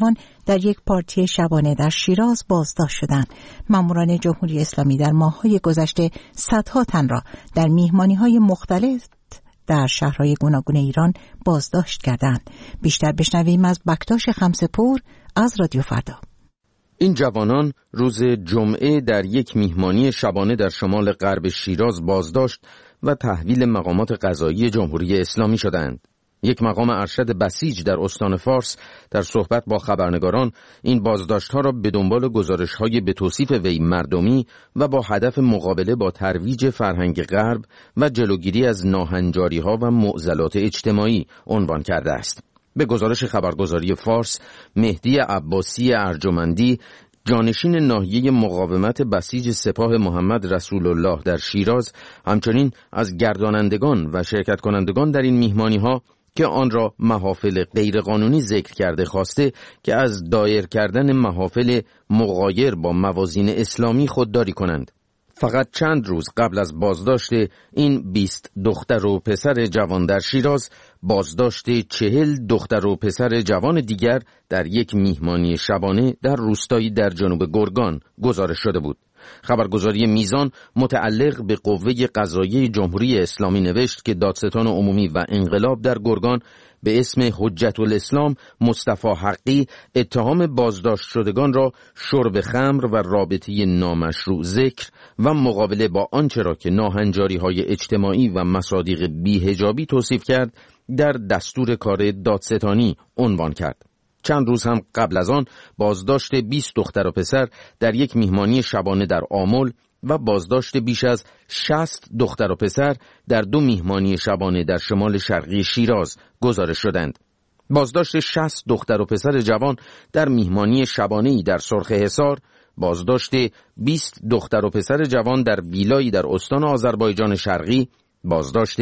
در یک پارتی شبانه در شیراز بازداشت شدند. ماموران جمهوری اسلامی در ماه‌های گذشته صدها تن را در میهمانی‌های مختلف در شهرهای گوناگون ایران بازداشت کردند. بیشتر بشنویم از بکتاش خمسه‌پور از رادیو فردا. این جوانان روز جمعه در یک میهمانی شبانه در شمال غرب شیراز بازداشت و تحویل مقامات قضایی جمهوری اسلامی شدند. یک مقام ارشد بسیج در استان فارس در صحبت با خبرنگاران این بازداشت‌ها را به دنبال گزارش‌های به توصیف وی مردمی و با هدف مقابله با ترویج فرهنگ غرب و جلوگیری از ناهنجاری‌ها و معضلات اجتماعی عنوان کرده است. به گزارش خبرگزاری فارس، مهدی عباسی ارجمندی، جانشین ناحیه مقاومت بسیج سپاه محمد رسول الله در شیراز، همچنین از گردانندگان و شرکت کنندگان در این میهمانی‌ها که آن را محافل غیرقانونی ذکر کرده خواسته که از دایر کردن محافل مغایر با موازین اسلامی خودداری کنند. فقط چند روز قبل از بازداشت این 20 دختر و پسر جوان در شیراز، بازداشت 40 دختر و پسر جوان دیگر در یک میهمانی شبانه در روستایی در جنوب گرگان گزارش شده بود. خبرگزاری میزان متعلق به قوه قضاییه جمهوری اسلامی نوشت که دادستان عمومی و انقلاب در گرگان به اسم حجت الاسلام مصطفی حقی اتهام بازداشت شدگان را شرب خمر و رابطه نامشروع ذکر و مقابله با آنچه را که ناهنجاری‌های اجتماعی و مصادیق بی‌حجابی توصیف کرد در دستور کار دادستانی عنوان کرد. چند روز هم قبل از آن بازداشت 20 دختر و پسر در یک میهمانی شبانه در آمل و بازداشت بیش از 60 دختر و پسر در 2 میهمانی شبانه در شمال شرقی شیراز گزارش شدند. بازداشت 60 دختر و پسر جوان در میهمانی شبانه‌ای در سرخ حصار، بازداشت 20 دختر و پسر جوان در ویلایی در استان آذربایجان شرقی، بازداشت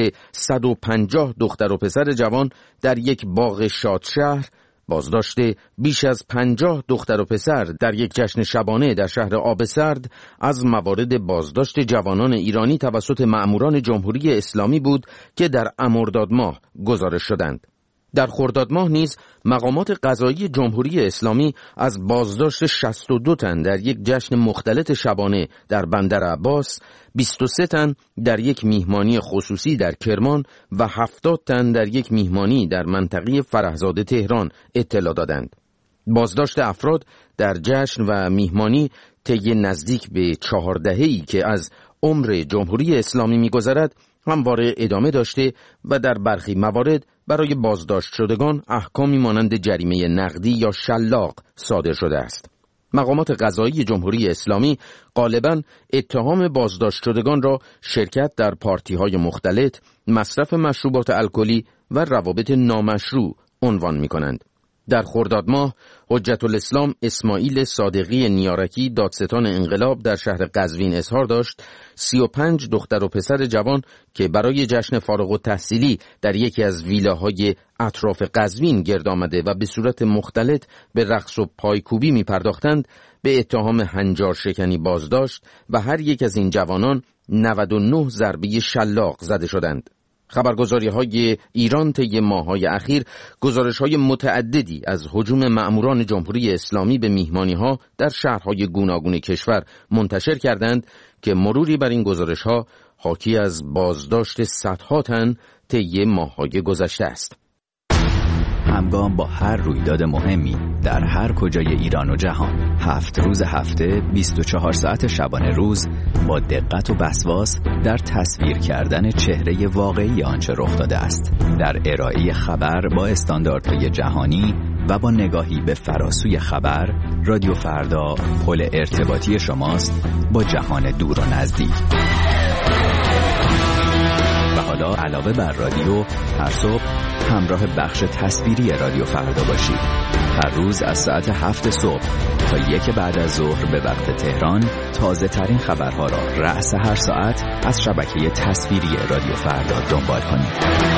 150 دختر و پسر جوان در یک باغ شادشهر، بازداشت بیش از 50 دختر و پسر در یک جشن شبانه در شهر آبسرد از موارد بازداشت جوانان ایرانی توسط مأموران جمهوری اسلامی بود که در مرداد ماه گزارش شدند. در خرداد ماه نیز مقامات قضایی جمهوری اسلامی از بازداشت 62 تن در یک جشن مختلط شبانه در بندر عباس، 23 تن در یک میهمانی خصوصی در کرمان و 70 تن در یک میهمانی در منطقه فرهزاده تهران اطلاع دادند. بازداشت افراد در جشن و میهمانی طی نزدیک به 4 دهه‌ای که از عمر جمهوری اسلامی می‌گذرد همواره ادامه داشته و در برخی موارد برای بازداشت شدگان احکامی مانند جریمه نقدی یا شلاق صادر شده است. مقامات قضایی جمهوری اسلامی غالباً اتهام بازداشت شدگان را شرکت در پارتی‌های مختلط، مصرف مشروبات الکلی و روابط نامشروع عنوان می‌کنند. در خرداد ماه حجت الاسلام اسماعیل صادقی نیارکی دادستان انقلاب در شهر قزوین اظهار داشت 35 دختر و پسر جوان که برای جشن فارغ التحصیلی در یکی از ویلاهای اطراف قزوین گرد آمده و به صورت مختلط به رقص و پایکوبی می پرداختند به اتهام هنجار شکنی بازداشت و هر یک از این جوانان 99 ضربه شلاق زده شدند. خبرگزاری‌های ایران طی ماه‌های اخیر گزارش‌های متعددی از هجوم مأموران جمهوری اسلامی به میهمانی‌ها در شهرهای گوناگون کشور منتشر کردند که مروری بر این گزارش‌ها حاکی از بازداشت صدها تن طی ماه‌های گذشته است. همگام با هر رویداد مهمی در هر کجای ایران و جهان 7 روز هفته 24 ساعت شبانه روز با دقت و وسواس در تصویر کردن چهره واقعی آنچه رخ داده است، در ارائه خبر با استانداردهای جهانی و با نگاهی به فراسوی خبر، رادیو فردا پل ارتباطی شماست با جهان دور و نزدیک. و حالا علاوه بر رادیو هر صبح همراه بخش تصویری رادیو فردا باشید. هر روز از ساعت 7 صبح تا 1 بعد از ظهر به وقت تهران تازه ترین خبرها را رأس هر ساعت از شبکه تصویری رادیو فردا دنبال کنید.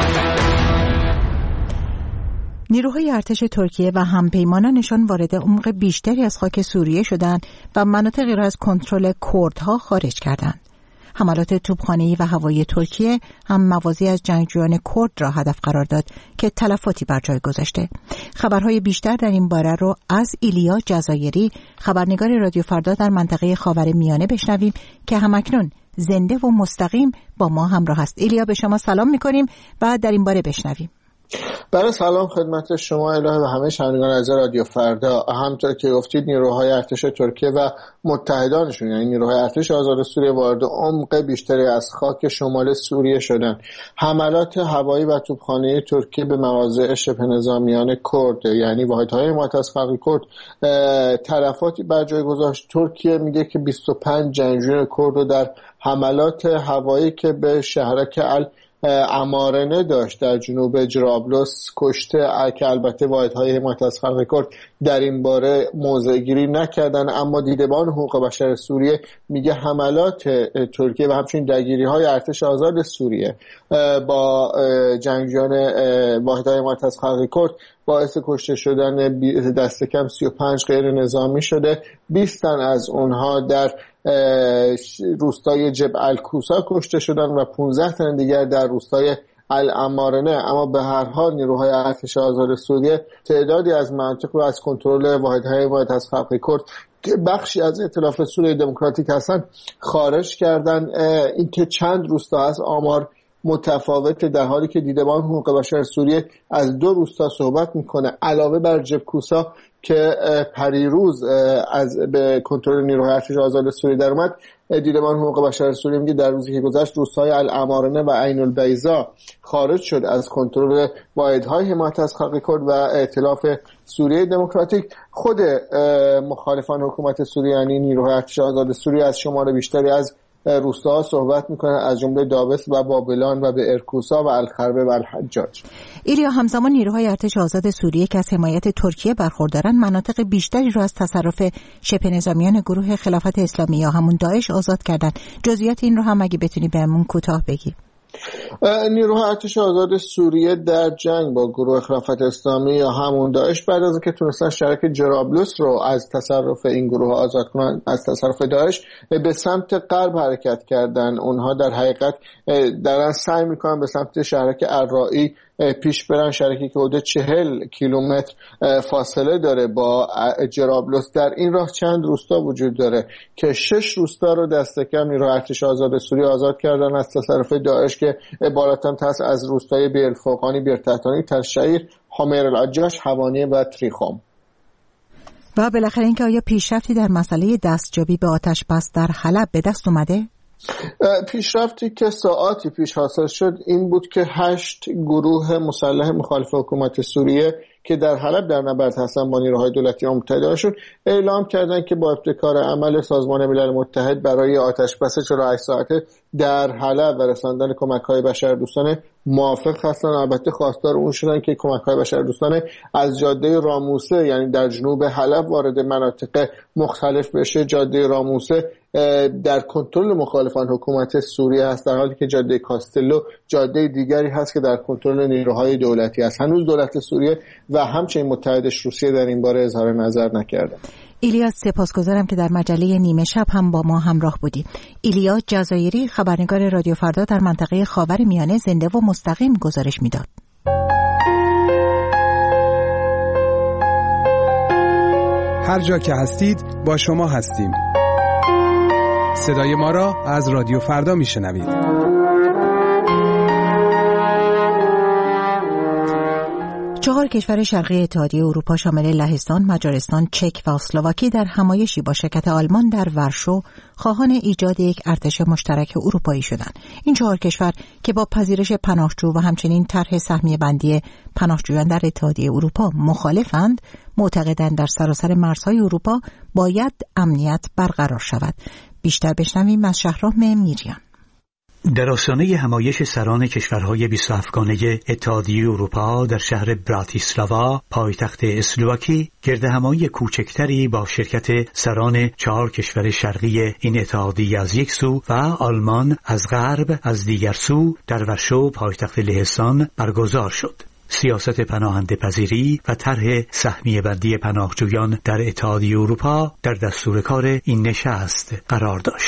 نیروهای ارتش ترکیه و همپیمانانشان وارد عمق بیشتری از خاک سوریه شدند و مناطقی را از کنترل کردها خارج کردند. حملات توپخانه‌ای و هوایی ترکیه هم موازی از جنگجویان کرد را هدف قرار داد که تلفاتی بر جای گذاشته. خبرهای بیشتر در این باره رو از ایلیا جزایری، خبرنگار رادیو فردا در منطقه خاورمیانه بشنویم که همکنون زنده و مستقیم با ما همراه است. ایلیا، به شما سلام می‌کنیم و در این باره بشنویم. برای سلام خدمت شما الهه و همه شنوندگان از رادیو فردا. همونطور که گفتید نیروهای ارتش ترکیه و متحدانشون یعنی نیروهای ارتش آزاد سوریه وارد عمق بیشتری از خاک شمال سوریه شدن. حملات هوایی و توپخانه‌ای ترکیه به مواضع شبه نظامیان کرد یعنی واحدهای حمایت از خلق کرد تلفاتی بر جای گذاشت. ترکیه میگه که 25 جنگجوی کرد رو در حملات هوایی که به شهرک امارنه داشت در جنوب جرابلس کشته، که البته واحدهای حمایت از خلق کرد در این باره موضع گیری نکردن، اما دیدبان حقوق بشر سوریه میگه حملات ترکیه و همچنین درگیری‌های ارتش آزاد سوریه با جنگجویان واحدهای حمایت از خلق کرد باعث کشته شدن دست کم 35 غیر نظامی شده. 20 تن از اونها در روستای جبل الکوسا کشته شدن و 15 تن دیگر در روستای الامارنه. اما به هر حال نیروهای ارتش آزاد سوریه تعدادی از مناطق رو از کنترل واحدهای حمایت از خلق کرد که بخشی از ائتلاف سوریه دموکراتیک هستن خارج کردن. اینکه چند روستا هست آمار متفاوت، در حالی که دیدبان حقوق بشر سوریه از 2 روستا صحبت میکنه علاوه بر جبکوسا که پریروز به کنترل نیروهای ارتش آزاد سوریه در اومد. دیدبان حقوق بشر سوریه میگه در روزی که گذشت روستای الامارنه و عین البیضا خارج شد از کنترل واحدهای حمایت از خلق کرد و ائتلاف سوریه دموکراتیک. خود مخالفان حکومت سوریه یعنی نیروهای ارتش آزاد سوریه از شمار بیشتری از روستاها صحبت میکنن، از جمله دابس و بابلان و به ارکوسا و الخربه و الحجاج. ایلیا، همزمان نیروهای ارتش آزاد سوریه که از حمایت ترکیه برخوردارن مناطق بیشتری را از تصرف شبه نظامیان گروه خلافت اسلامی یا همون داعش آزاد کردن. جزئیات این رو هم اگه بتونی بهمون کوتاه بگی. نیروهای ارتش آزاد سوریه در جنگ با گروه خلافت اسلامی یا همون داعش بعد از اینکه تونستن شهرک جرابلس رو از تصرف این گروه آزاد کنن، از تصرف داعش به سمت غرب حرکت کردن. اونها در حقیقت دارن سعی میکنن به سمت شهرک الرائی پیش برن، شهرکی که حدود 40 کیلومتر فاصله داره با جرابلس. در این راه چند روستا وجود داره که 6 روستا رو دست کم نیروهای ارتش آزاد سوریه آزاد کردن از تصرف داعش که عبارتن هست از روستای بیرفوقانی، بیرتحتانی، تلشعیر، حمیر العجاش، حوانیه و تریخوم. و بالاخره اینکه آیا پیشرفتی در مسئله دستیابی به آتش بس در حلب به دست اومده؟ پیشرفتی که ساعاتی پیش حاصل شد این بود که 8 گروه مسلح مخالف حکومت سوریه که در حلب در نبرد هستن با نیروهای دولتی متحدانشون اعلام کردن که با ابتکار عمل سازمان ملل متحد برای آتش‌بس 48 ساعته در حلب و رساندن کمک‌های بشردوستانه موافق هستن. البته خواستار اون شدن که کمک‌های بشردوستانه از جاده راموسه یعنی در جنوب حلب وارد مناطق مختلف بشه. جاده راموسه در کنترل مخالفان حکومت سوریه هست، در حالی که جاده کاستلو جاده دیگری هست که در کنترل نیروهای دولتی است. هنوز دولت سوریه و همچنین متحدش روسیه در این باره اظهار نظر نکرده. ایلیا، سپاسگزارم که در مجله نیمه شب هم با ما همراه بودید. ایلیا جزایری، خبرنگار رادیو فردا در منطقه خاورمیانه، زنده و مستقیم گزارش میداد. هر جا که هستید با شما هستیم. صدای ما را از رادیو فردا میشنوید. 4 کشور شرقی اتحادیه اروپا شامل لهستان، مجارستان، چک و اسلواکی در همایشی با شرکت آلمان در ورشو خواهان ایجاد یک ارتش مشترک اروپایی شدند. این 4 کشور که با پذیرش پناهجو و همچنین طرح سهمیه بندی پناهجویان در اتحادیه اروپا مخالفند، معتقدند در سراسر مرزهای اروپا باید امنیت برقرار شود. بیشتر بشنویم از شهرام میریان. در آستانه همایش سران کشورهای 27 گانه اتحادیه اروپا در شهر براتیسلاوا پایتخت اسلواکی گردهمایی کوچکتری با شرکت سران 4 کشور شرقی این اتحادیه از یک سو و آلمان از غرب از دیگر سو در ورشو پایتخت لهستان برگزار شد. سیاست پناهنده پذیری و طرح سهمیه بندی پناهجویان در اتحادیه اروپا در دستور کار این نشست قرار داشت.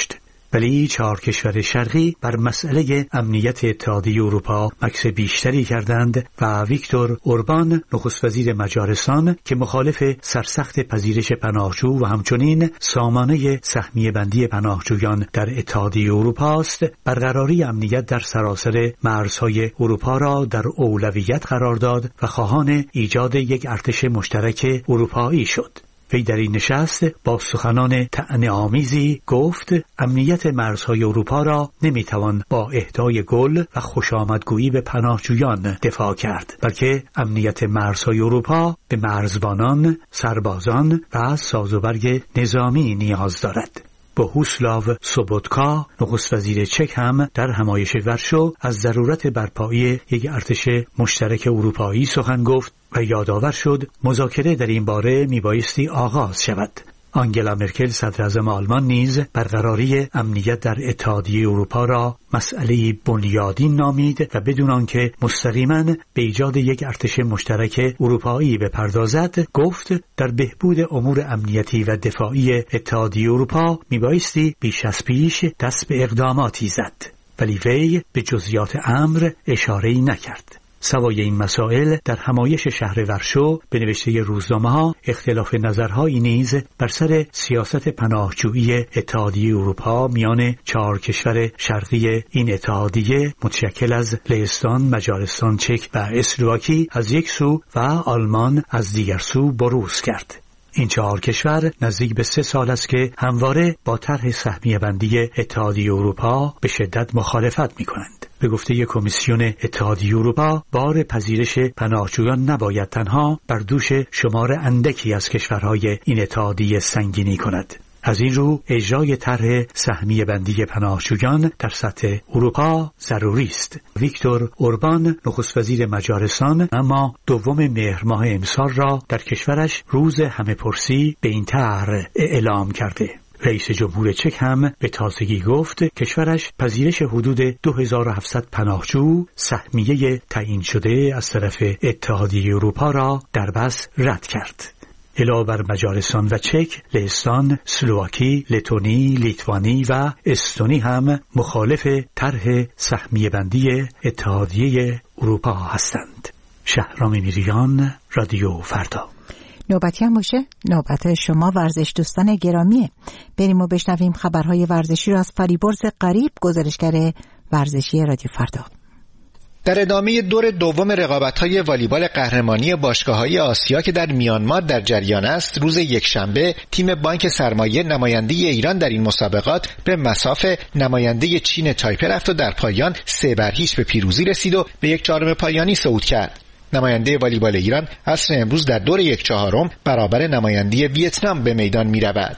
ولی 4 کشور شرقی بر مسئله امنیت اتحادیه اروپا مکث بیشتری کردند و ویکتور اوربان نخست وزیر مجارستان که مخالف سرسخت پذیرش پناهجو و همچنین سامانه سهمیه بندی پناهجویان در اتحادیه اروپا است، برقراری امنیت در سراسر مرزهای اروپا را در اولویت قرار داد و خواهان ایجاد یک ارتش مشترک اروپایی شد. وی در این نشست با سخنان طعنه‌آمیزی گفت امنیت مرزهای اروپا را نمیتوان با اهدای گل و خوشامدگویی به پناهجویان دفاع کرد، بلکه امنیت مرزهای اروپا به مرزبانان، سربازان و سازوبرگ نظامی نیاز دارد. بوهوسلاو سوبوتکا نخست وزیر چک هم در همایش ورشو از ضرورت برپایی یک ارتش مشترک اروپایی سخن گفت و یادآور شد مذاکره در این باره میبایستی آغاز شود. آنگلا مرکل صدراعظم آلمان نیز برقراری امنیت در اتحادیه اروپا را مسئله بنیادین نامید و بدون آنکه مستقیما به ایجاد یک ارتش مشترک اروپایی بپردازد گفت در بهبود امور امنیتی و دفاعی اتحادیه اروپا میبایستی بیش از پیش دست به اقداماتی زد، ولی وی به جزئیات امر اشاره‌ای نکرد. سوای این مسائل در همایش شهر ورشو به نوشته روزنامه‌ها اختلاف نظرهایی نیز بر سر سیاست پناهجویی اتحادیه اروپا میان 4 کشور شرقی این اتحادیه متشکل از لهستان، مجارستان، چک و اسلواکی از یک سو و آلمان از دیگر سو بروز کرد. این 4 کشور نزدیک به 3 سال است که همواره با طرح سهمیه بندی اتحادیه اروپا به شدت مخالفت می‌کنند. به گفته کمیسیون اتحادیه اروپا بار پذیرش پناهجویان نباید تنها بر دوش شمار اندکی از کشورهای این اتحادیه سنگینی کند. از این رو اجرای طرح سهمیه بندی پناهجویان در سطح اروپا ضروری است. ویکتور اوربان نخست وزیر مجارستان اما 2 مهر ماه امسال را در کشورش روز همه‌پرسی به این طرح اعلام کرده. رئیس جمهور چک هم به تازگی گفت کشورش پذیرش حدود 2700 پناهجو سهمیه تعیین شده از طرف اتحادیه اروپا را در بس رد کرد. علاوه بر مجارستان و چک، لهستان، اسلواکی، لتونی، لیتوانی و استونی هم مخالف طرح سهمیه بندی اتحادیه اروپا هستند. شهرام میریان، رادیو فردا. نوبتی هم باشه نوبت شما ورزش دوستان گرامیه. بریم و بشنویم خبرهای ورزشی را از فریبرز قریب، گزارشگر ورزشی رادیو فردا. در ادامه دور دوم رقابت‌های والیبال قهرمانی باشگاه‌های آسیا که در میانمار در جریان است، روز یکشنبه تیم بانک سرمایه نماینده ایران در این مسابقات به مصاف نماینده چین تایپه رفت و در پایان 3-0 به پیروزی رسید و به 1/4 پایانی صعود کرد. نماینده والیبال ایران عصر امروز در دور 1/4 برابر نماینده ویتنام به میدان می‌رود.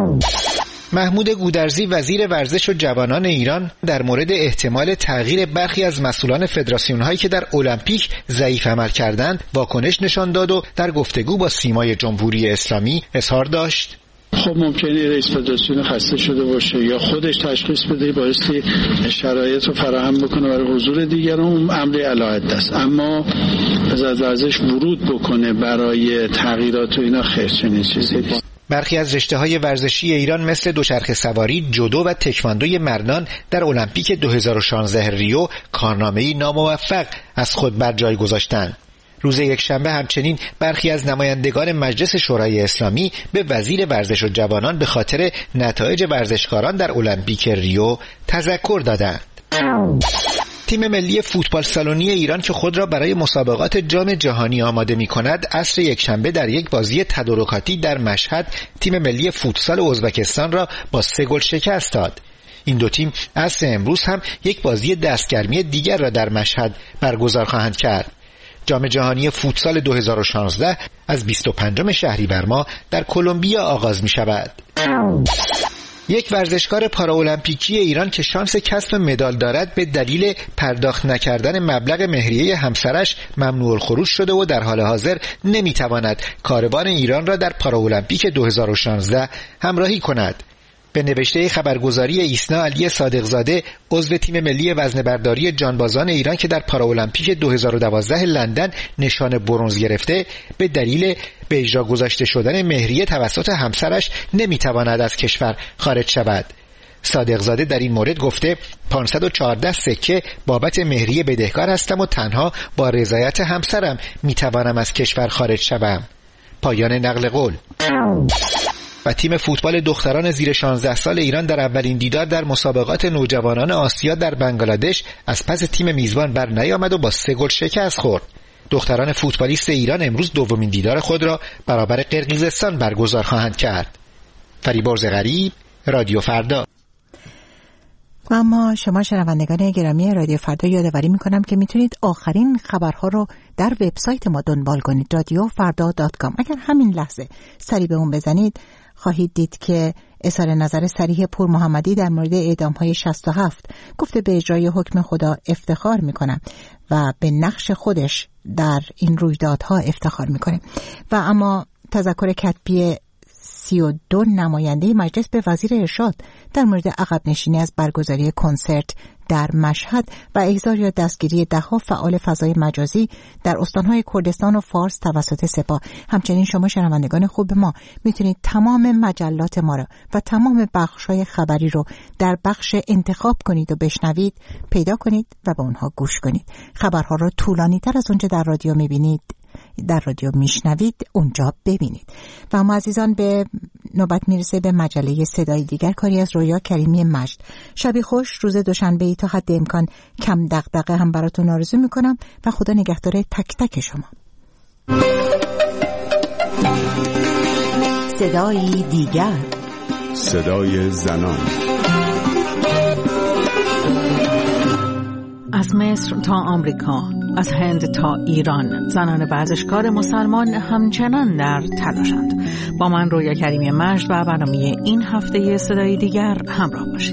محمود گودرزی وزیر ورزش و جوانان ایران در مورد احتمال تغییر برخی از مسئولان فدراسیون‌هایی که در المپیک ضعیف عمل کردند واکنش نشان داد و در گفتگو با سیمای جمهوری اسلامی اظهار داشت: خب ممکنه رئیس فدراسیون خسته شده باشه یا خودش تشخیص بده بایستی شرایط رو فراهم بکنه برای حضور دیگران، امر علاهده است، اما از ورزش ورود بکنه برای تغییرات و اینا خیر چنین چیزی نیست. برخی از رشته‌های ورزشی ایران مثل دوچرخه سواری، جودو و تکواندوی مردان در المپیک 2016 ریو کارنامه‌ای ناموفق از خود بر جای گذاشتند. روز یکشنبه همچنین برخی از نمایندگان مجلس شورای اسلامی به وزیر ورزش و جوانان به خاطر نتایج ورزشکاران در المپیک ریو تذکر دادند. تیم ملی فوتبال سالونی ایران که خود را برای مسابقات جام جهانی آماده می‌کند، عصر یکشنبه در یک بازی تدارکاتی در مشهد تیم ملی فوتسال ازبکستان را با 3 گل شکست داد. این دو تیم عصر امروز هم یک بازی دستگرمی دیگر را در مشهد برگزار خواهند کرد. جام جهانی فوتسال 2016 از 25 شهریور ماه در کلمبیا آغاز می شود. یک ورزشکار پاراولمپیکی ایران که شانس کسب مدال دارد به دلیل پرداخت نکردن مبلغ مهریه همسرش ممنوع الخروج شده و در حال حاضر نمیتواند کاروان ایران را در پاراولمپیک 2016 همراهی کند. به نوشته خبرگزاری ایسنا، علی صادقزاده عضو تیم ملی وزنه‌برداری جانبازان ایران که در پاراولمپیک 2012 لندن نشان برنز گرفته، به دلیل به اجرا گذاشته شدن مهریه توسط همسرش نمیتواند از کشور خارج شود. صادقزاده در این مورد گفته 514 سکه بابت مهریه بدهکار هستم و تنها با رضایت همسرم میتوانم از کشور خارج شوم. پایان نقل قول. و تیم فوتبال دختران زیر 16 سال ایران در اولین دیدار در مسابقات نوجوانان آسیا در بنگلادش از پس تیم میزبان بر نیامد و با 3 گل شکست خورد. دختران فوتبالیست ایران امروز دومین دیدار خود را برابر قرقیزستان برگزار خواهند کرد. فریبرز غریب، رادیو فردا. و اما شما شنوندگان گرامی رادیو فردا یادآوری میکنم که میتونید آخرین خبرها رو در وبسایت ما دنبال کنید، radiofarda.com. اگر همین لحظه سری به اون بزنید خواهید دید که اظهار نظر صریح پور محمدی در مورد اعدام‌های 67 گفته به اجرای حکم خدا افتخار میکنم و به نقش خودش در این رویدادها افتخار میکنه. و اما تذکر کتبی 32 نماینده مجلس به وزیر ارشاد در مورد عقب نشینی از برگزاری کنسرت در مشهد و احضار یا دستگیری ده‌ها فعال فضای مجازی در استان‌های کردستان و فارس توسط سپاه. همچنین شما شنوندگان خوب ما میتونید تمام مجلات ما را و تمام بخش‌های خبری رو در بخش انتخاب کنید و بشنوید، پیدا کنید و به اونها گوش کنید. خبرها رو طولانی‌تر از اونچه در رادیو میبینید، در رادیو میشنوید، اونجا ببینید. و اما عزیزان به نوبت میرسه به مجله صدای دیگر، کاری از رویا کریمی مجد. شبی خوش، روز دوشنبه‌ای تا حد امکان کم دغدغه هم براتون آرزو میکنم و خدا نگهدار تک تک شما. صدای دیگر، صدای زنان. از مصر تا آمریکا، از هند تا ایران، زنان ورزشکار مسلمان همچنان در تلاشند. با من رویا کریمی مجد و برنامه این هفته صدای دیگر همراه باشید.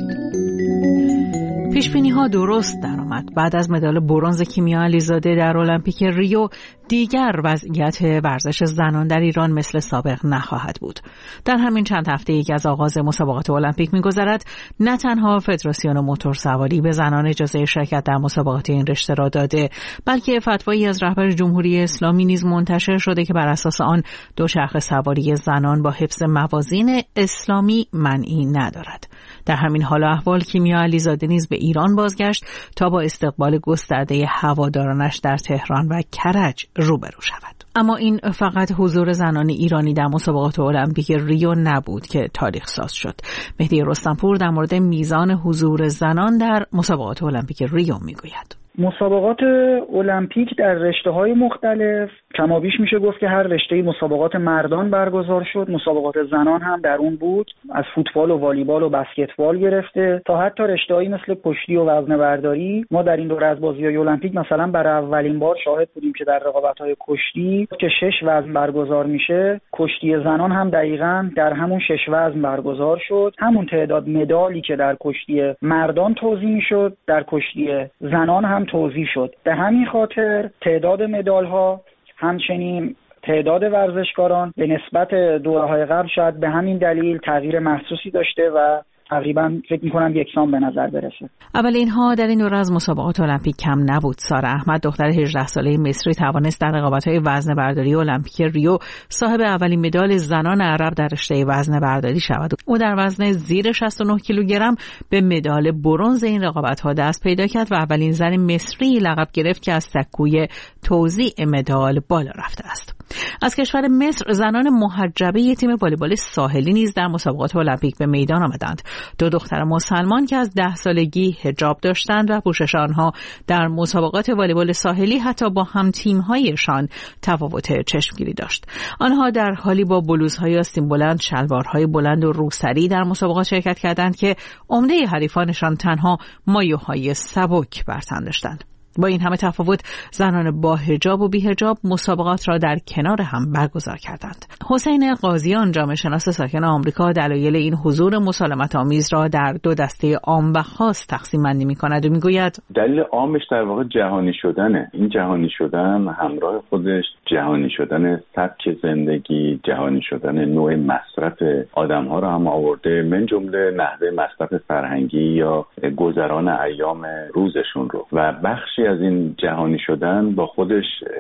پیشبینی‌ها درست درآمد. بعد از مدال برنز کیمیا علیزاده در المپیک ریو، دیگر وضعیت ورزش زنان در ایران مثل سابق نخواهد بود. در همین چند هفته که از آغاز مسابقات المپیک می‌گذرد، نه تنها فدراسیون موتورسواری به زنان اجازه شرکت در مسابقات این رشته را داده، بلکه فتوایی از رهبر جمهوری اسلامی نیز منتشر شده که بر اساس آن دوچرخه سواری زنان با حفظ موازین اسلامی معنی ندارد. در همین حال و احوال کیمیا علیزاده نیز به ایران بازگشت تا با استقبال گسترده هوادارانش در تهران و کرج روبرو شود. اما این فقط حضور زنان ایرانی در مسابقات المپیک ریو نبود که تاریخ ساز شد. مهدی رستمپور در مورد میزان حضور زنان در مسابقات المپیک ریو میگوید. مسابقات المپیک در رشته‌های مختلف کمابیش میشه گفت که هر رشته‌ای مسابقات مردان برگزار شد، مسابقات زنان هم در اون بود، از فوتبال و والیبال و بسکتبال گرفته تا حتی رشته‌هایی مثل کشتی و وزنه‌برداری. ما در این دوره از بازی‌های المپیک مثلا برای اولین بار شاهد بودیم که در رقابت‌های کشتی که 6 وزن برگزار میشه، کشتی زنان هم دقیقاً در همون 6 وزن برگزار شد. همون تعداد مدالی که در کشتی مردان توزیع میشد، در کشتی زنان هم توزیع شد. به همین خاطر تعداد مدال‌ها همچنین تعداد ورزشکاران به نسبت دوره‌های قبل شاید به همین دلیل تغییر محسوسی داشته و تقریبا فکر می‌کنم یکسان به نظر برسه. اول اینها در این دوره از مسابقات المپیک کم نبود. سارا احمد دختر 18 ساله مصری توانست در رقابت‌های وزنه‌برداری المپیک ریو صاحب اولین مدال زنان عرب در رشته وزنه‌برداری شود. او در وزن زیر 69 کیلوگرم به مدال برنز این رقابت‌ها دست پیدا کرد و اولین زن مصری لقب گرفت که از سکوی توزیع مدال بالا رفته است. از کشور مصر زنان محجبه تیم والیبال ساحلی نیز در مسابقات المپیک به میدان آمدند. 2 دختر مسلمان که از 10 سالگی حجاب داشتند و پوشش آنها در مسابقات والیبال ساحلی حتی با هم تیم‌هایشان تفاوت چشمگیری داشت. آنها در حالی با بلوزهای آستین بلند، شلوارهای بلند و روسری در مسابقات شرکت کردند که عمده حریفانشان تنها مایوهای سبک بر تن داشتند. با این همه تفاوت زنان با حجاب و بی حجاب مسابقات را در کنار هم برگزار کردند. حسین قاضیان جامعه شناس ساکن آمریکا دلایل این حضور مسالمت آمیز را در 2 دسته عام و خاص تقسیم بندی می‌کند و میگوید دلیل عامش در واقع جهانی شدنه. این جهانی شدن همراه خودش جهانی شدن سبک زندگی، جهانی شدن نوع مصرف آدم‌ها را هم آورده، من جمله نحوه مصرف فرهنگی یا گذران ایام روزشون رو. و بخشی بخشی از این جهانی شدن با خودش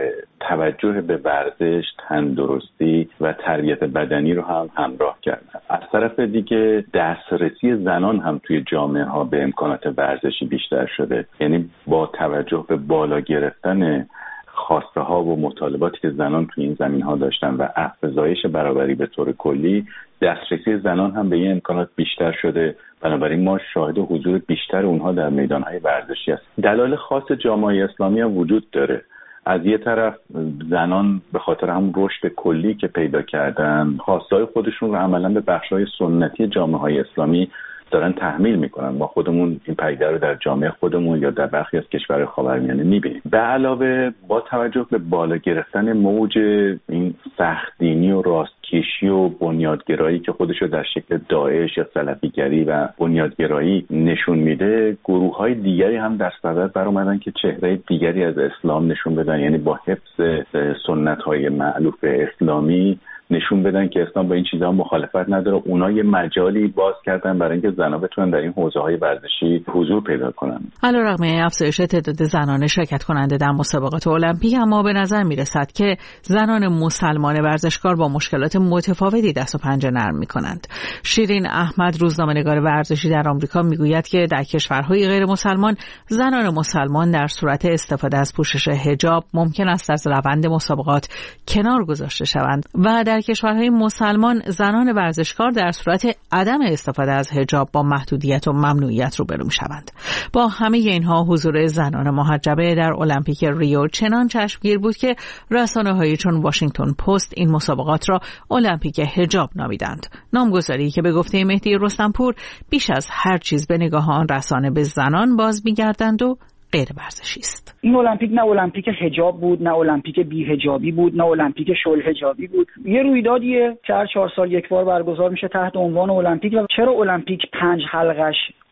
توجه به ورزش، تندرستی و تربیت بدنی رو هم همراه کرد. از طرف دیگه دسترسی زنان هم توی جامعه ها به امکانات ورزشی بیشتر شده. یعنی با توجه به بالا گرفتن خواسته ها و مطالباتی که زنان توی این زمین ها داشتن و افزایش برابری به طور کلی، دسترسی زنان هم به این امکانات بیشتر شده. بنابراین ما شاهد حضور بیشتر اونها در میدانهای ورزشی است. دلایل خاص جامعه اسلامی هم وجود داره. از یه طرف زنان به خاطر هم رشد کلی که پیدا کردن، خواستهای خودشون رو عملا به بخش‌های سنتی جامعه‌های اسلامی دارن تحمیل میکنن. ما خودمون این پدیده رو در جامعه خودمون یا در برخی از کشورهای خاورمیانه میبینیم. به علاوه با توجه به بالا گرفتن موج این سخت‌دینی و راستکشی و بنیادگرایی که خودش رو در شکل داعش یا سلفیگری و بنیادگرایی نشون میده، گروه‌های دیگری هم در صدد برآمدن که چهره دیگری از اسلام نشون بدن، یعنی با حفظ سنت‌های مألوف اسلامی نشون بدن که اسلام با این چیزها مخالفت نداره. اونا یه مجالی باز کردن برای اینکه زنان بتونن در این حوزه‌های ورزشی حضور پیدا کنن. علیرغم افزایش تعداد زنان شرکت کننده در مسابقات المپیک، اما به نظر میرسد که زنان مسلمان ورزشکار با مشکلات متفاوتی دست و پنجه نرم میکنند. شیرین احمد، روزنامه‌نگار ورزشی در آمریکا، میگوید که در کشورهای غیر مسلمان زنان مسلمان در صورت استفاده از پوشش حجاب ممکن است از روند مسابقات کنار گذاشته شوند و در کشورهای مسلمان زنان ورزشکار در صورت عدم استفاده از حجاب با محدودیت و ممنوعیت روبرو می‌شوند. با همه اینها حضور زنان محجبه در المپیک ریو چنان چشمگیر بود که رسانه‌هایی چون واشنگتن پست این مسابقات را المپیک حجاب نامیدند. نامگذاری که به گفته مهدی رستمپور بیش از هر چیز به نگاه آن رسانه به زنان باز می‌گردند و غیر ورزشی است. این المپیک نه المپیک حجاب بود، نه المپیک بی حجابی بود، نه المپیک شل حجابی بود. یه رویدادیه که هر 4 سال یک بار برگزار میشه تحت عنوان المپیک. و چرا المپیک 5 حلقش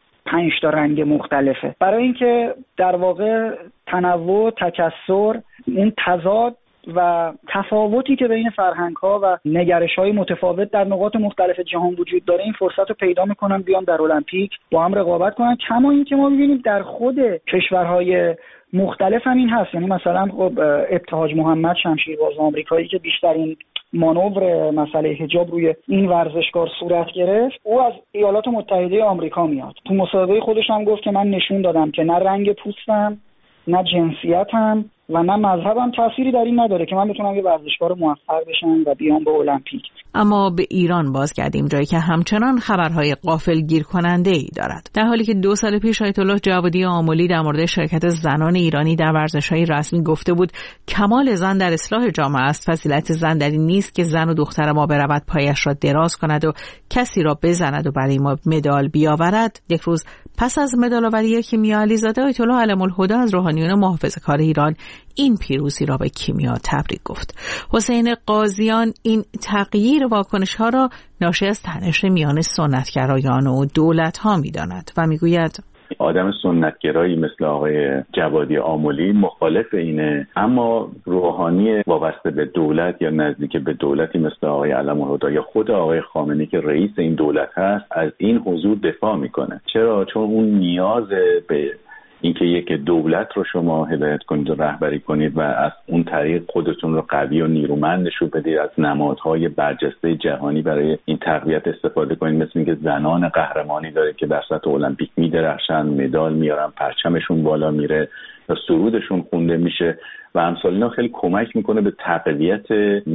5 تا رنگ مختلفه؟ برای اینکه در واقع تنوع، تکثر، اون تضاد و تفاوتی که بین فرهنگ‌ها و نگرش‌های متفاوت در نقاط مختلف جهان وجود داره، این فرصت رو پیدا می‌کنن بیان در المپیک با هم رقابت کنن. کما اینکه ما می‌بینیم در خود کشورهای مختلف هم این هست. یعنی مثلا خب ابتهاج محمد، شمشیرباز آمریکایی که بیشترین مانور مسئله حجاب روی این ورزشکار صورت گرفت، او از ایالات متحده آمریکا میاد. تو مسابقه خودش هم گفت که من نشون دادم که نه رنگ پوستم، نه جنسیتم و نه مذهبم تأثیری در این نداره که من بتونم یه ورزشکار موفق بشم و بیام به المپیک. اما به ایران بازگردیم، جایی که همچنان خبرهای غافلگیر کننده ای دارد. در حالی که 2 سال پیش آیت الله جوادی آملی در مورد شرکت زنان ایرانی در ورزش‌های رسمی گفته بود کمال زن در اصلاح جامعه است، فضیلت زن در این نیست که زن و دختر ما برود پایش را دراز کند و کسی را بزند و برای ما مدال بیاورد. یک روز پس از مدال‌آوری کیمیا علیزاده، آیت الله علم الهدی از روحانیون محافظه‌کار ایران این پیروزی را به کیمیا تبریک گفت. حسین قاضیان این تغییر واکنش‌ها را ناشی از تنش میان سنتگرایان و دولت‌ها می‌داند و می‌گوید آدم سنتگرایی مثل آقای جوادی آملی مخالف اینه، اما روحانی وابسته به دولت یا نزدیک به دولتی مثل آقای علم الهدی یا خود آقای خامنه‌ای که رئیس این دولت هست از این حضور دفاع میکنه. چرا؟ چون اون نیاز به اینکه یک دولت رو شما هدایت کنید و رهبری کنید و از اون طریق خودتون رو قوی و نیرومند نشون بدید، از نمادهای برجسته جهانی برای این تقویت استفاده کنید، مثل اینکه زنان قهرمانی داره که در سطح المپیک میدرخشن، مدال میارن، پرچمشون بالا میره و سرودشون خونده میشه و امثال اینا خیلی کمک میکنه به تقویت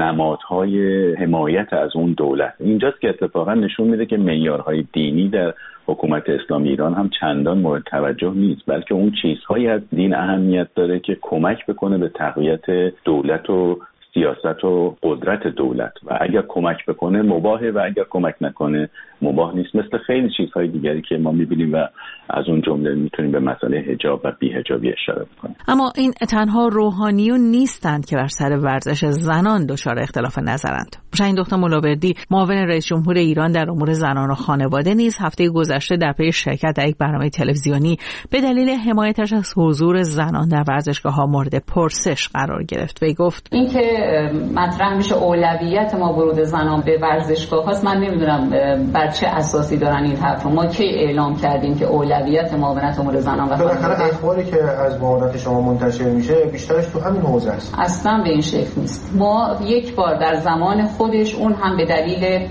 نمادهای حمایت از اون دولت. اینجاست که اتفاقا نشون میده که معیارهای دینی در حکومت اسلامی ایران هم چندان مورد توجه نیست، بلکه اون چیزهایی از دین اهمیت داره که کمک بکنه به تقویت دولت و سیاست و قدرت دولت و اگر کمک بکنه مباهه و اگر کمک نکنه مباح نیست، مثل خیلی چیزهای دیگری که ما میبینیم و از اون جمله میتونیم به مسئله حجاب و بی‌حجابی اشاره بکنیم. اما این تنها روحانیون نیستند که بر سر ورزش زنان دچار اختلاف نظرند. شاهین دختر ملاوردی، معاون رئیس جمهور ایران در امور زنان و خانواده، نیز هفته گذشته در پی شرکت در یک برنامه تلویزیونی به دلیل حمایتش از حضور زنان در ورزشگاه‌ها مورد پرسش قرار گرفت. وی گفت اینکه مطرح میشه اولویت ما ورود زنان به ورزشگاه هاست، من نمیدونم بر چه اساسی دارن این حرف رو. ما کی اعلام کردیم که اولویت معاونت امور زنان و بالاخره اخباری که از معاونت شما منتشر میشه بیشترش تو همین حوزه است. اصلا به این شکل نیست. ما یک بار در زمان خودش، اون هم به دلیل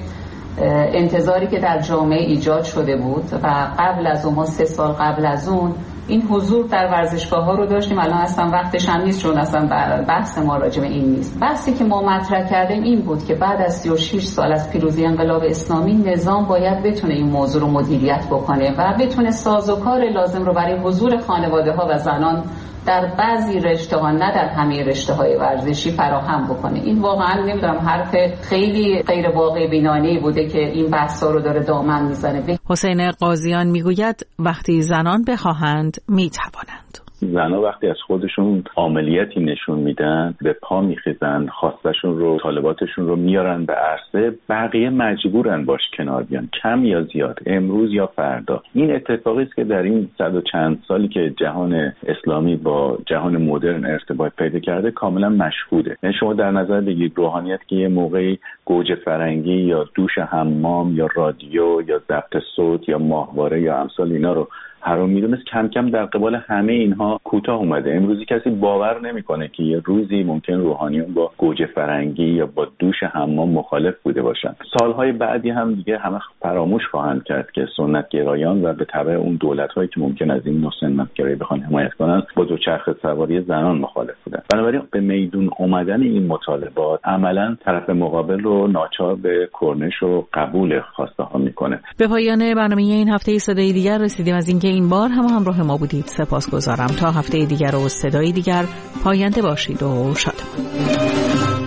انتظاری که در جامعه ایجاد شده بود و قبل از اون، ما 3 سال قبل از اون این حضور در ورزشگاه ها رو داشتیم. الان اصلا وقتش هم نیست، چون اصلا بحث ما راجع به این نیست. بحثی که ما مطرح کردیم این بود که بعد از 36 سال از پیروزی انقلاب اسلامی نظام باید بتونه این موضوع رو مدیریت بکنه و بتونه سازوکار لازم رو برای حضور خانواده ها و زنان در بعضی رشته‌ها، نه در همه رشته‌های ورزشی، فراهم بکنه. این واقعا نمیدونم حرف خیلی غیر واقع بینانه‌ای بوده که این بحثا رو داره دامن میزنه. حسین قاضیان میگوید وقتی زنان بخواهند میتوانند. زنها وقتی از خودشون عاملیتی نشون میدن، به پا میخیزن، خواستشون رو، طالباتشون رو میارن به عرصه، بقیه مجبورن باش کنار بیان، کم یا زیاد، امروز یا فردا. این اتفاقی است که در این 100 و چند سالی که جهان اسلامی با جهان مدرن ارتباط پیدا کرده کاملا مشهوده. یعنی شما در نظر بگیرید روحانیت که یه موقعی گوجه فرنگی یا دوش حمام یا رادیو یا ضبط صوت یا ماهواره یا امثال اینا رو حرام میدونست، کم کم در قبال همه اینها کوتاه اومده. امروزی کسی باور نمیکنه که یه روزی ممکن روحانیون با گوجه فرنگی یا با دوش حمام مخالف بوده باشن. سالهای بعدی هم دیگه همه فراموش خواهند کرد که سنت‌گرایان و به تبع اون دولت‌هایی که ممکن از این نوع سنت‌گرایی بخوان حمایت کنن با دوچرخه سواری زنان مخالف بودن. بنابراین به میدون اومدن این مطالبات عملاً طرف مقابل رو ناچار به کرنش و قبول خواسته ها میکنه. به پایان برنامه این هفته صدای دیگر رسیدیم. از اینکه این بار هم همراه ما بودید سپاسگزارم. تا هفته دیگر و صدای دیگر پاینده باشید و شادمان.